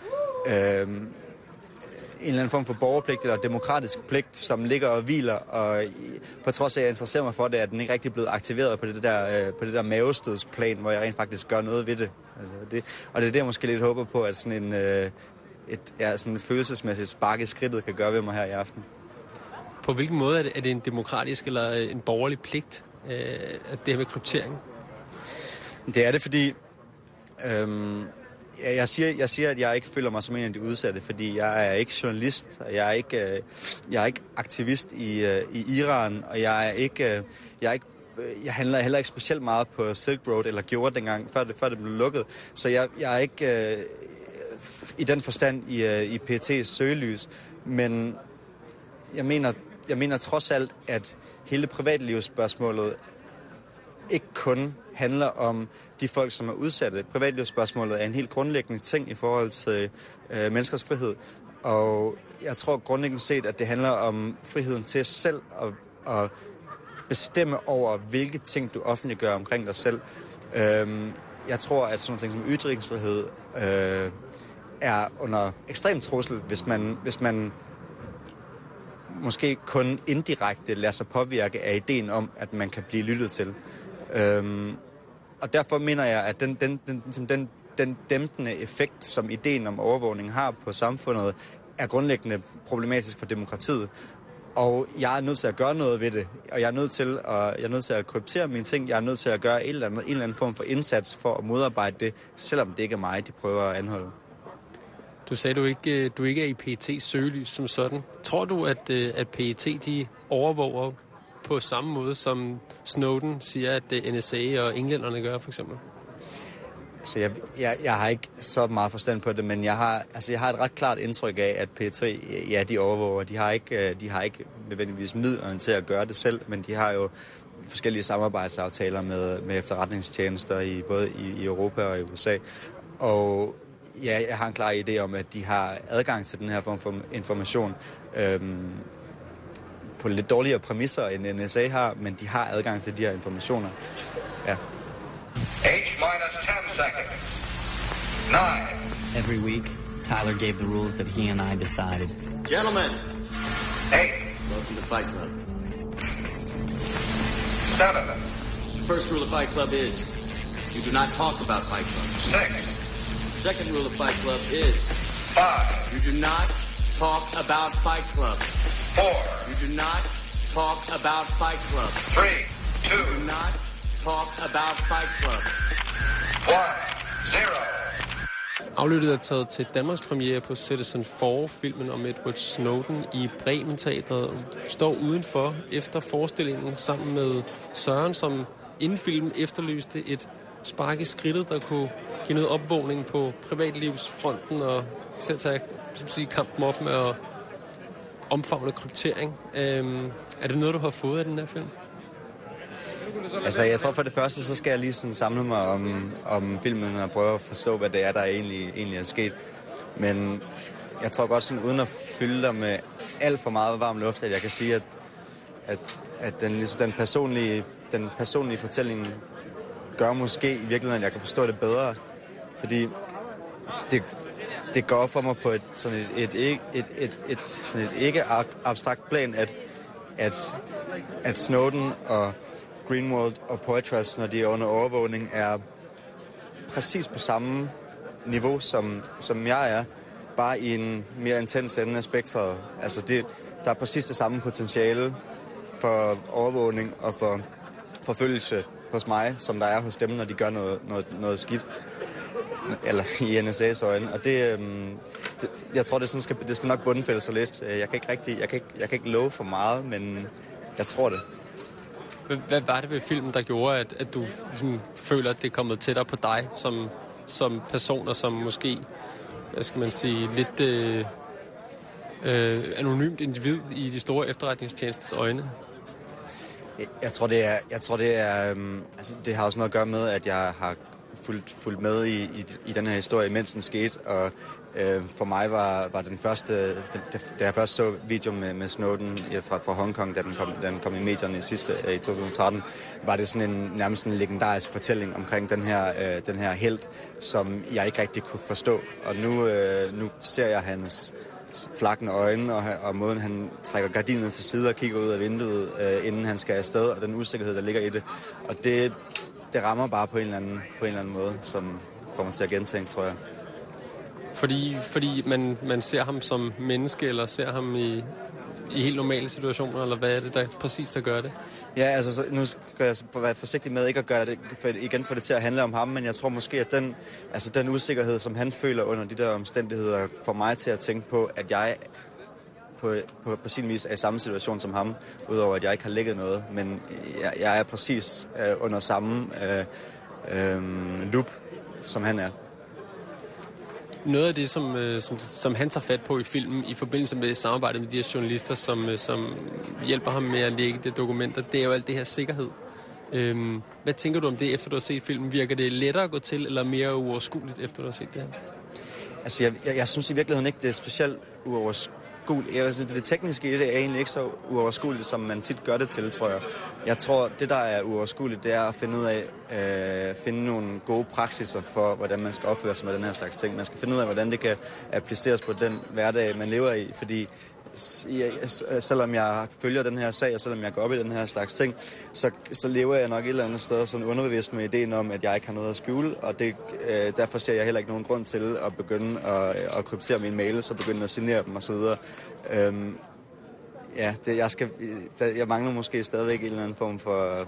eller anden form for borgerpligt eller demokratisk pligt, som ligger og hviler, og på trods af, at jeg interesserer mig for det, at den ikke rigtig blevet aktiveret på det der mavestødsplan, hvor jeg rent faktisk gør noget ved det. Altså, og det er det, jeg måske lidt håber på, at sådan sådan en følelsesmæssigt spark i skridtet kan gøre ved mig her i aften. På hvilken måde er det en demokratisk eller en borgerlig pligt, at det her med kryptering? Det er det, fordi jeg siger, at jeg ikke føler mig som en af de udsatte, fordi jeg er ikke journalist, og jeg er ikke aktivist i Iran, og jeg handler heller ikke specielt meget på Silk Road, eller gjorde dengang, før det blev lukket. Så jeg er ikke i den forstand i PET's søgelys, men jeg mener trods alt, at hele privatlivsspørgsmålet ikke kun handler om de folk, som er udsatte. Privatlivsspørgsmålet er en helt grundlæggende ting i forhold til menneskers frihed. Og jeg tror grundlæggende set, at det handler om friheden til selv at bestemme over, hvilke ting du offentliggør omkring dig selv. Jeg tror, at sådan noget som ytringsfrihed er under ekstrem trussel, hvis man måske kun indirekte lader sig påvirke af ideen om, at man kan blive lyttet til. Og derfor mener jeg, at den dæmpende effekt, som ideen om overvågning har på samfundet, er grundlæggende problematisk for demokratiet. Og jeg er nødt til at gøre noget ved det, og jeg er nødt til at kryptere mine ting. Jeg er nødt til at gøre en eller anden form for indsats for at modarbejde det, selvom det ikke er mig, de prøver at anholde. Du sagde, du ikke er i PET's søgelys som sådan. Tror du, at PET de overvåger på samme måde, som Snowden siger, at NSA og englænderne gør, for eksempel? Så jeg har ikke så meget forstand på det, men jeg har et ret klart indtryk af, at PET, ja, de overvåger. De har ikke nødvendigvis midlerne til at gøre det selv, men de har jo forskellige samarbejdsaftaler med efterretningstjenester både i Europa og i USA. Og ja, jeg har en klar idé om, at de har adgang til den her form for information på lidt dårligere præmisser, end NSA har, men de har adgang til de her informationer. Ja. 8 minus 10 seconds. 9. Every week, Tyler gave the rules that he and I decided. Gentlemen. 8. Welcome to Fight Club. 7. The first rule of Fight Club is, you do not talk about Fight Club. 6. The second rule of Fight Club is, 5. you do not talk about Fight Club. 4. You do not talk about Fight Club. 3. 2. You do not talk about Fight Club. 1. 0. Aflyttet er taget til Danmarks premiere på Citizen 4, filmen om Edward Snowden i Bremen Teatret. Står udenfor efter forestillingen sammen med Søren, som inden filmen efterlyste et spark i skridtet, der kunne give noget opvågning på privatlivsfronten og til at tage kampen op med at omfavne kryptering. Er det noget, du har fået af den her film? Altså, jeg tror for det første, så skal jeg lige sådan samle mig om filmen og prøve at forstå, hvad det er, der egentlig er sket. Men jeg tror godt sådan, uden at fylde dig med alt for meget varm luft, at jeg kan sige, at den personlige fortælling gør måske i virkeligheden, at jeg kan forstå det bedre. Fordi det går op for mig på et ikke abstrakt plan, at Snowden og Greenwald og Poitras, når de er under overvågning, er præcis på samme niveau, som jeg er, bare i en mere intens ende af spektret. Altså, der er præcis det samme potentiale for overvågning og for forfølgelse hos mig, som der er hos dem, når de gør noget skidt. Eller i NSA's øjne. Og jeg tror, det skal nok bundfælde sig lidt. Jeg kan ikke love for meget, men jeg tror det. Hvad var det ved filmen, der gjorde, at du ligesom føler, at det er kommet tættere på dig som person, og som måske, hvad skal man sige, lidt anonymt individ i de store efterretningstjenesters øjne? Jeg tror, det er altså, det har også noget at gøre med, at jeg har fulgt med i den her historie, mens den skete, og for mig var den første, da jeg først så video med Snowden fra Hongkong, da den kom i medierne i 2013, var det sådan nærmest en legendarisk fortælling omkring den her helt, som jeg ikke rigtig kunne forstå. Og nu ser jeg hans flakkende øjne, og måden han trækker gardinet til side og kigger ud af vinduet, inden han skal afsted, og den usikkerhed, der ligger i det. Og det rammer bare på en eller anden måde, som får mig til at gentænke, tror jeg. Fordi man ser ham som menneske, eller ser ham i helt normale situationer, eller hvad er det, der præcis der gør det? Ja, altså nu skal jeg være forsigtig med ikke at gøre det, for det til at handle om ham, men jeg tror måske, at den usikkerhed, som han føler under de der omstændigheder, får mig til at tænke på, at jeg på sin vis er i samme situation som ham, udover at jeg ikke har lægget noget, men jeg er præcis under samme loop, som han er. Noget af det, som han tager fat på i filmen, i forbindelse med samarbejdet med de her journalister, som hjælper ham med at lægge de dokumenter, det er jo alt det her sikkerhed. Hvad tænker du om det, efter du har set filmen? Virker det lettere at gå til, eller mere uoverskueligt, efter du har set det her? Altså, jeg synes i virkeligheden ikke, det er specielt uoverskueligt. Det tekniske i det er egentlig ikke så uoverskueligt, som man tit gør det til, tror jeg. Jeg tror, det der er uoverskueligt, det er at finde nogle gode praksiser for, hvordan man skal opføre sig med den her slags ting. Man skal finde ud af, hvordan det kan appliceres på den hverdag, man lever i, fordi selvom jeg følger den her sag, og selvom jeg går op i den her slags ting, så lever jeg nok et eller andet sted sådan underbevidst med ideen om, at jeg ikke har noget at skjule, og derfor ser jeg heller ikke nogen grund til at begynde at kryptere mine mails og begynde at signere dem osv. Jeg mangler måske stadigvæk en eller anden form for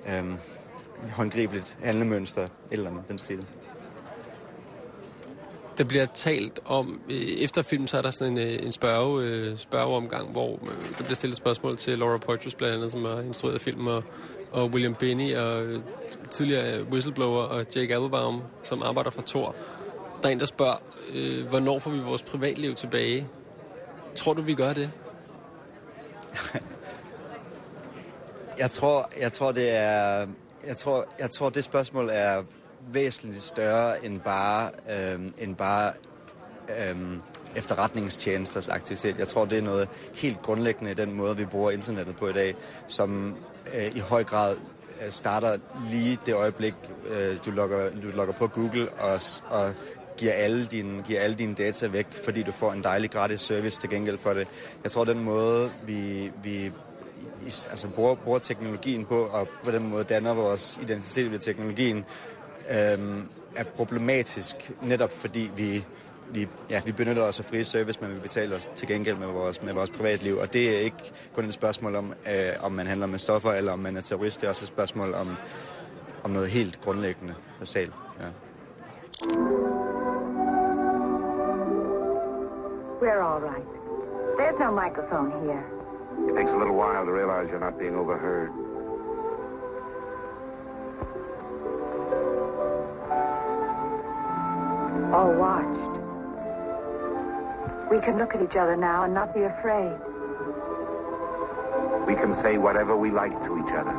håndgribeligt handlemønster, eller andet, den stil. Der bliver talt om, efter film, så er der sådan en spørgeomgang, hvor der bliver stillet spørgsmål til Laura Poitras blandt andet, som har instrueret filmen, og William Binney, og tidligere whistleblower, og Jake Applebaum, som arbejder for Thor. Der er en, der spørger, hvornår får vi vores privatliv tilbage? Tror du, vi gør det? Jeg tror, det spørgsmål er væsentligt større end bare efterretningstjenesters aktivitet. Jeg tror, det er noget helt grundlæggende i den måde, vi bruger internettet på i dag, som i høj grad starter lige det øjeblik, du logger på Google og giver alle dine data væk, fordi du får en dejlig gratis service til gengæld for det. Jeg tror, den måde, vi bruger teknologien på, og på den måde danner vores identitet ved teknologien, er problematisk, netop fordi vi benytter os af frie service, men vi betaler os til gengæld med vores privatliv. Og det er ikke kun et spørgsmål om man handler med stoffer, eller om man er terrorist. Det er også et spørgsmål om noget helt grundlæggende basalt. Ja. We're all right. There's no microphone here. It takes a little while to realize you're not being overheard. Or watched. We can look at each other now and not be afraid. We can say whatever we like to each other.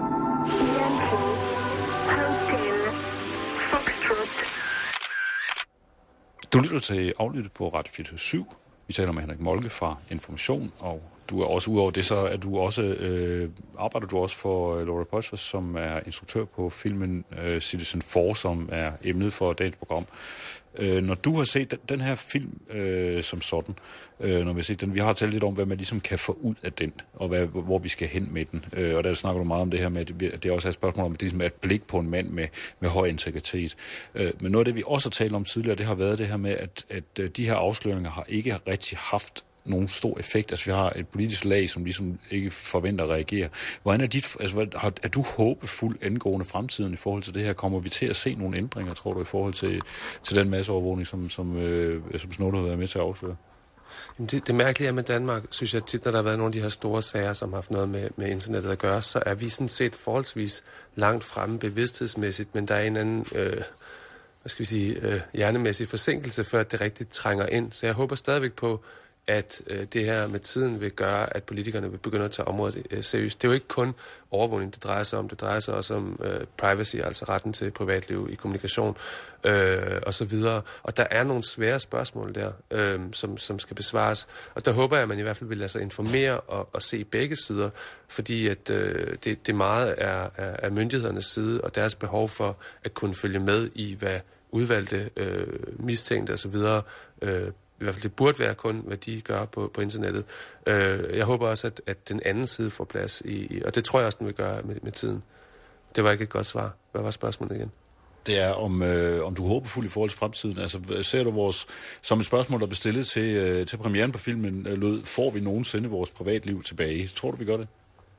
Du lytter til Aflyttet på Radio 24/7. Vi taler med Henrik Moltke fra Information, og du er også, udover det, så er du også, arbejder du også for Laura Poitras, som er instruktør på filmen Citizen 4, som er emnet for dagens program. Når du har set den her film som sådan, når vi har set den, vi har talt lidt om, hvad man ligesom kan få ud af den, og hvor vi skal hen med den. Og der snakker du meget om det her med, at det også er et spørgsmål om, at det ligesom er et blik på en mand med høj integritet. Men noget af det, vi også har talt om tidligere, det har været det her med, at de her afsløringer har ikke rigtig haft nogen stor effekt. Altså vi har et politisk lag, som ligesom ikke forventer at reagere. Hvordan er er du håbefuld angående fremtiden i forhold til det her? Kommer vi til at se nogle ændringer, tror du, i forhold til den masseovervågning, som Snowden har været med til at afsløre? Det mærkelige er med Danmark, synes jeg tit, når der har været nogle af de her store sager, som har haft noget med internettet at gøre, så er vi sådan set forholdsvis langt fremme bevidsthedsmæssigt, men der er en anden hjernemæssig forsinkelse, før det rigtigt trænger ind. Så jeg håber stadigvæk på, at det her med tiden vil gøre, at politikerne vil begynde at tage området seriøst. Det er jo ikke kun overvågning, det drejer sig om. Det drejer sig også om privacy, altså retten til privatliv i kommunikation og så videre. Og der er nogle svære spørgsmål der, som skal besvares. Og der håber jeg, at man i hvert fald vil lade sig informere og se begge sider, fordi at det meget er myndighedernes side og deres behov for at kunne følge med i, hvad udvalgte, mistænkte og så videre i hvert fald det burde være kun, hvad de gør på internettet. Jeg håber også, at den anden side får plads i og det tror jeg også, den vil gøre med tiden. Det var ikke et godt svar. Hvad var spørgsmålet igen? Det er, om du er håbefuld i forhold til fremtiden. Altså, ser du som et spørgsmål, der blev stillet til premieren på filmen, lød, får vi nogensinde vores privatliv tilbage? Tror du, vi gør det?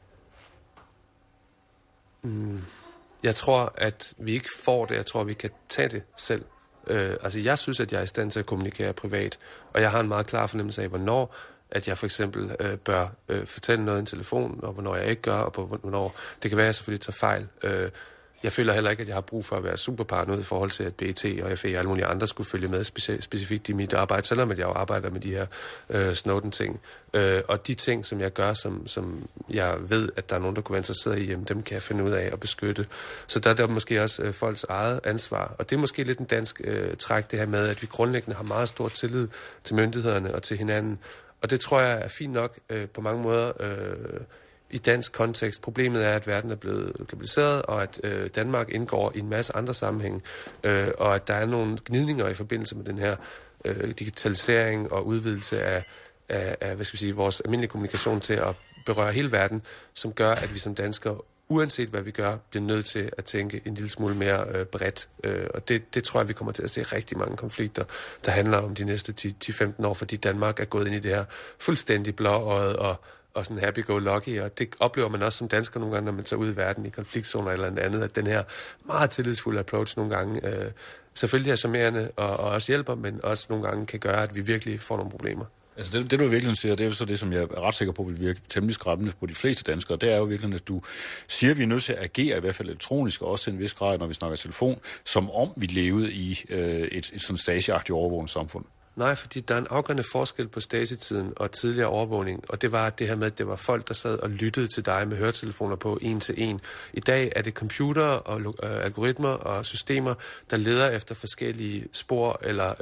Jeg tror, at vi ikke får det. Jeg tror, vi kan tage det selv. Jeg synes, at jeg er i stand til at kommunikere privat, og jeg har en meget klar fornemmelse af, hvornår at jeg for eksempel bør fortælle noget i en telefon, og hvornår jeg ikke gør, og på hvornår. Det kan være, at jeg selvfølgelig tager fejl. Jeg føler heller ikke, at jeg har brug for at være super paranoid i forhold til, at BT og FE og alle mulige andre skulle følge med specifikt i mit arbejde, selvom jeg jo arbejder med de her Snowden-ting. Og de ting, som jeg gør, som jeg ved, at der er nogen, der kunne være interesseret i, jamen, dem kan jeg finde ud af at beskytte. Så der er der måske også folks eget ansvar. Og det er måske lidt en dansk træk, det her med, at vi grundlæggende har meget stor tillid til myndighederne og til hinanden. Og det tror jeg er fint nok på mange måder i dansk kontekst. Problemet er, at verden er blevet globaliseret, og at Danmark indgår i en masse andre sammenhænge, og at der er nogle gnidninger i forbindelse med den her digitalisering og udvidelse af vores almindelige kommunikation til at berøre hele verden, som gør, at vi som danskere, uanset hvad vi gør, bliver nødt til at tænke en lille smule mere bredt. Og det tror jeg, vi kommer til at se rigtig mange konflikter, der handler om de næste 10-15 år, fordi Danmark er gået ind i det her fuldstændig blåøjet og sådan happy-go-lucky, og det oplever man også som dansker nogle gange, når man tager ud i verden i konfliktzoner eller andet, at den her meget tillidsfulde approach nogle gange selvfølgelig er charmerende og også hjælper, men også nogle gange kan gøre, at vi virkelig får nogle problemer. Altså det du virkelig siger, det er jo så det, som jeg er ret sikker på, vil virke temmelig skræmmende på de fleste danskere. Det er jo virkelig, at du siger, at vi er nødt til at agere, i hvert fald elektronisk, og også til en vis grad, når vi snakker telefon, som om vi levede i et sådan Stasi-agtigt overvågningssamfund. Nej, fordi der er en afgørende forskel på Stasi-tiden og tidligere overvågning, og det var det her med, at det var folk, der sad og lyttede til dig med høretelefoner på en til en. I dag er det computer og algoritmer og systemer, der leder efter forskellige spor, eller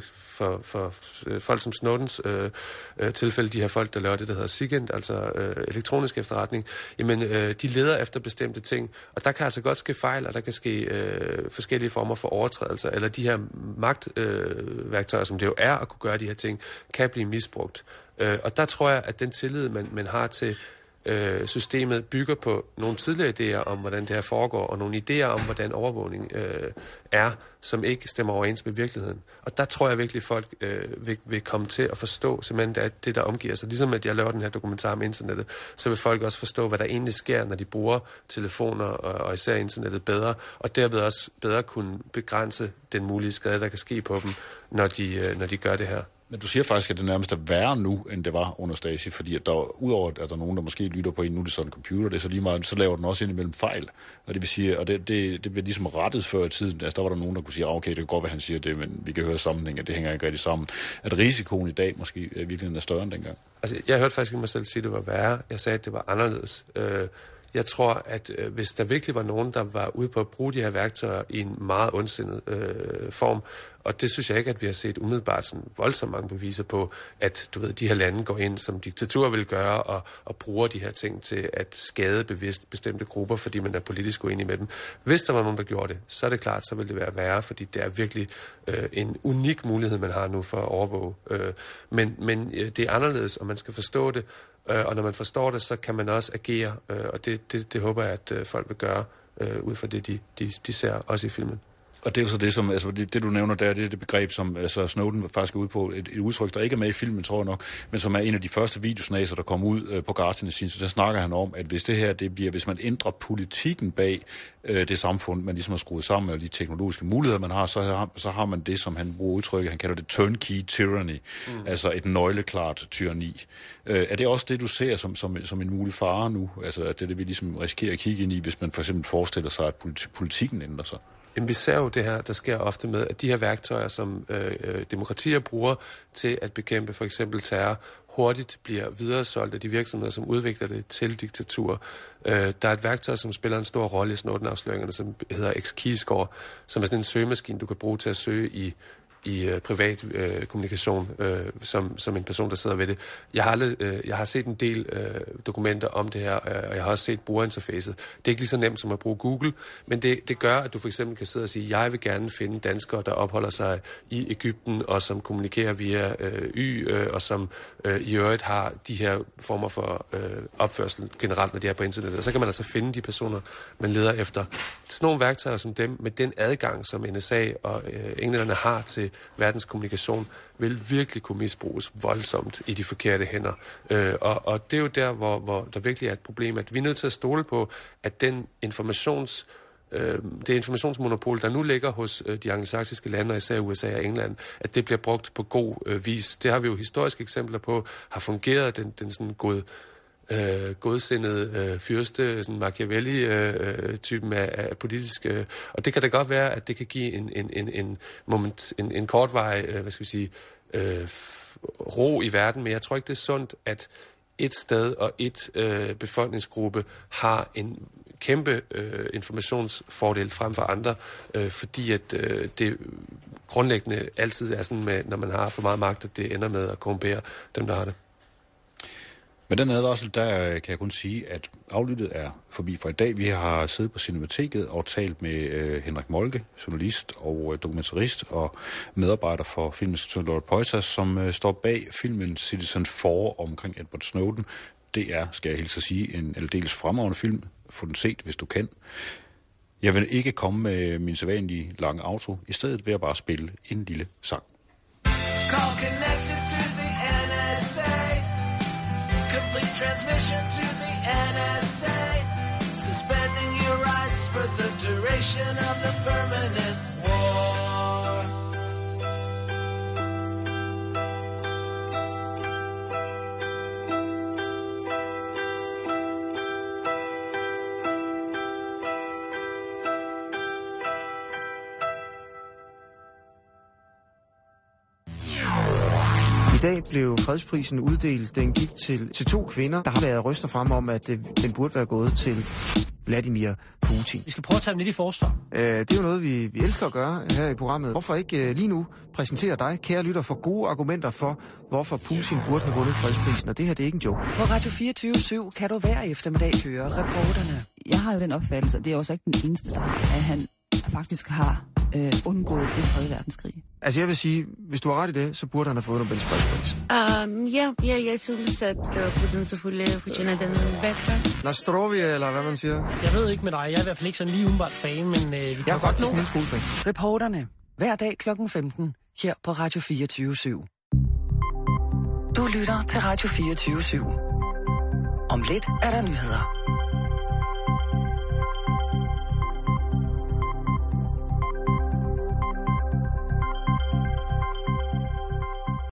for folk som Snowdens tilfælde, de her folk, der laver det, der hedder SIGINT, altså elektronisk efterretning, jamen de leder efter bestemte ting, og der kan altså godt ske fejl, og der kan ske forskellige former for overtrædelser, eller de her magtværktøjer, som det jo er at kunne gøre de her ting, kan blive misbrugt. Og der tror jeg, at den tillid, man har til systemet, bygger på nogle tidligere idéer om, hvordan det her foregår, og nogle idéer om, hvordan overvågning er, som ikke stemmer overens med virkeligheden. Og der tror jeg virkelig, at folk vil komme til at forstå simpelthen det, der omgiver sig. Ligesom at jeg laver den her dokumentar om internettet, så vil folk også forstå, hvad der egentlig sker, når de bruger telefoner og især internettet bedre, og derved også bedre kunne begrænse den mulige skade, der kan ske på dem, når de gør det her. Men du siger faktisk, at det nærmest er værre nu, end det var under Stasi, fordi at der, udover at der er nogen, der måske lytter på en, nu er det sådan en computer, det er så lige meget, så laver den også indimellem fejl. Og det vil sige, og det bliver ligesom rettet før i tiden. Altså der var der nogen, der kunne sige, okay, det kan godt være, han siger det, men vi kan høre sammenhængen, det hænger ikke rigtig sammen. At risikoen i dag måske virkelig er større end dengang. Altså jeg hørte faktisk ikke mig selv sige, at det var værre. Jeg sagde, at det var anderledes. Jeg tror, at hvis der virkelig var nogen, der var ude på at bruge de her værktøjer i en meget ondsindet form, og det synes jeg ikke, at vi har set umiddelbart sådan voldsomt mange beviser på, at du ved, de her lande går ind, som diktaturer vil gøre, og bruger de her ting til at skade bevidst bestemte grupper, fordi man er politisk uenig med dem. Hvis der var nogen, der gjorde det, så er det klart, så vil det være værre, fordi det er virkelig en unik mulighed, man har nu for at overvåge. Men det er anderledes, og man skal forstå det, og når man forstår det, så kan man også agere, og det håber jeg, at folk vil gøre, ud fra det, de ser også i filmen. Og det er jo så det, som, altså det du nævner der, det er det begreb, som altså Snowden faktisk er ude på, et udtryk, der ikke er med i filmen, tror jeg nok, men som er en af de første videosnaser, der kom ud på Guardian, så der snakker han om, at hvis det her, det bliver, hvis man ændrer politikken bag det samfund, man ligesom har skruet sammen, og de teknologiske muligheder, man har, så har man det, som han bruger udtrykket, han kalder det turnkey tyranny, altså et nøgleklart tyranni. Er det også det, du ser som en mulig fare nu? Altså at det er det, vi ligesom risikerer at kigge ind i, hvis man for eksempel forestiller sig, at politikken ændrer sig? Jamen, vi ser jo det her, der sker ofte med, at de her værktøjer, som demokratier bruger til at bekæmpe for eksempel terror, hurtigt bliver videresolgt af de virksomheder, som udvikler det til diktatur. Der er et værktøj, som spiller en stor rolle i Snowden-afsløringerne, som hedder X-Keyscore, som er sådan en søgemaskine, du kan bruge til at søge i privat kommunikation, som en person, der sidder ved det. Jeg har set en del dokumenter om det her, og jeg har også set brugerinterfacet. Det er ikke lige så nemt som at bruge Google, men det gør, at du for eksempel kan sidde og sige, jeg vil gerne finde danskere, der opholder sig i Egypten, og som kommunikerer via og som i øvrigt har de her former for opførsel generelt, når de er på internettet. Og så kan man altså finde de personer, man leder efter. Sådan nogle værktøjer som dem, med den adgang, som NSA og englænderne har til verdens kommunikation, vil virkelig kunne misbruges voldsomt i de forkerte hænder. Og det er jo der, hvor der virkelig er et problem, at vi er nødt til at stole på, at det informationsmonopol, der nu ligger hos de angelsaksiske lande, og især USA og England, at det bliver brugt på god vis. Det har vi jo historiske eksempler på, har fungeret, den sådan godsindede fyrste, sådan Machiavelli-typen af politisk... og det kan da godt være, at det kan give en kortvarig, ro i verden, men jeg tror ikke, det er sundt, at et sted og et befolkningsgruppe har en kæmpe informationsfordel frem for andre, fordi at det grundlæggende altid er sådan med, når man har for meget magt, at det ender med at korrumpere dem, der har det. Men den advarsel, der kan jeg kun sige, at aflyttet er forbi for i dag. Vi har siddet på Cinemateket og talt med Henrik Moltke, journalist og dokumentarist og medarbejder for filminstruktør Laura Poitras, som står bag filmen Citizen 4 omkring Edward Snowden. Det er, skal jeg hilse at sige, en aldeles fremragende film. Få den set, hvis du kan. Jeg vil ikke komme med min sædvanlige lange auto. I stedet vil jeg bare spille en lille sang. Call connected to the NSA. Complete transmission through the NSA, suspending your rights for the duration of the permanent war. I dag blev fredsprisen uddelt. Den gik til 2 kvinder, der har været røster frem om, at den burde være gået til Vladimir Putin. Vi skal prøve at tage dem lidt i forsvar. Det er jo noget, vi elsker at gøre her i programmet. Hvorfor ikke lige nu præsentere dig, kære lytter, for gode argumenter for, hvorfor Putin burde have vundet fredsprisen, og det her, det er ikke en joke. På Radio 24/7 kan du hver eftermiddag høre reporterne. Jeg har jo den opfattelse, og det er også ikke den eneste, der har, at han faktisk har undgået en 3. verdenskrig. Altså jeg vil sige, hvis du har ret i det, så burde han have fået Nobels fredspris. Jeg synes, at Putin selvfølgelig fortjener den baggrund. Nastrovia, eller hvad man siger. Jeg ved ikke med dig, jeg er i hvert fald ikke sådan lige umiddelbart fan, men vi kan jeg er faktisk en smule fan. Reporterne, hver dag kl. 15, her på Radio 24/7. Du lytter til Radio 24/7. Om lidt er der nyheder.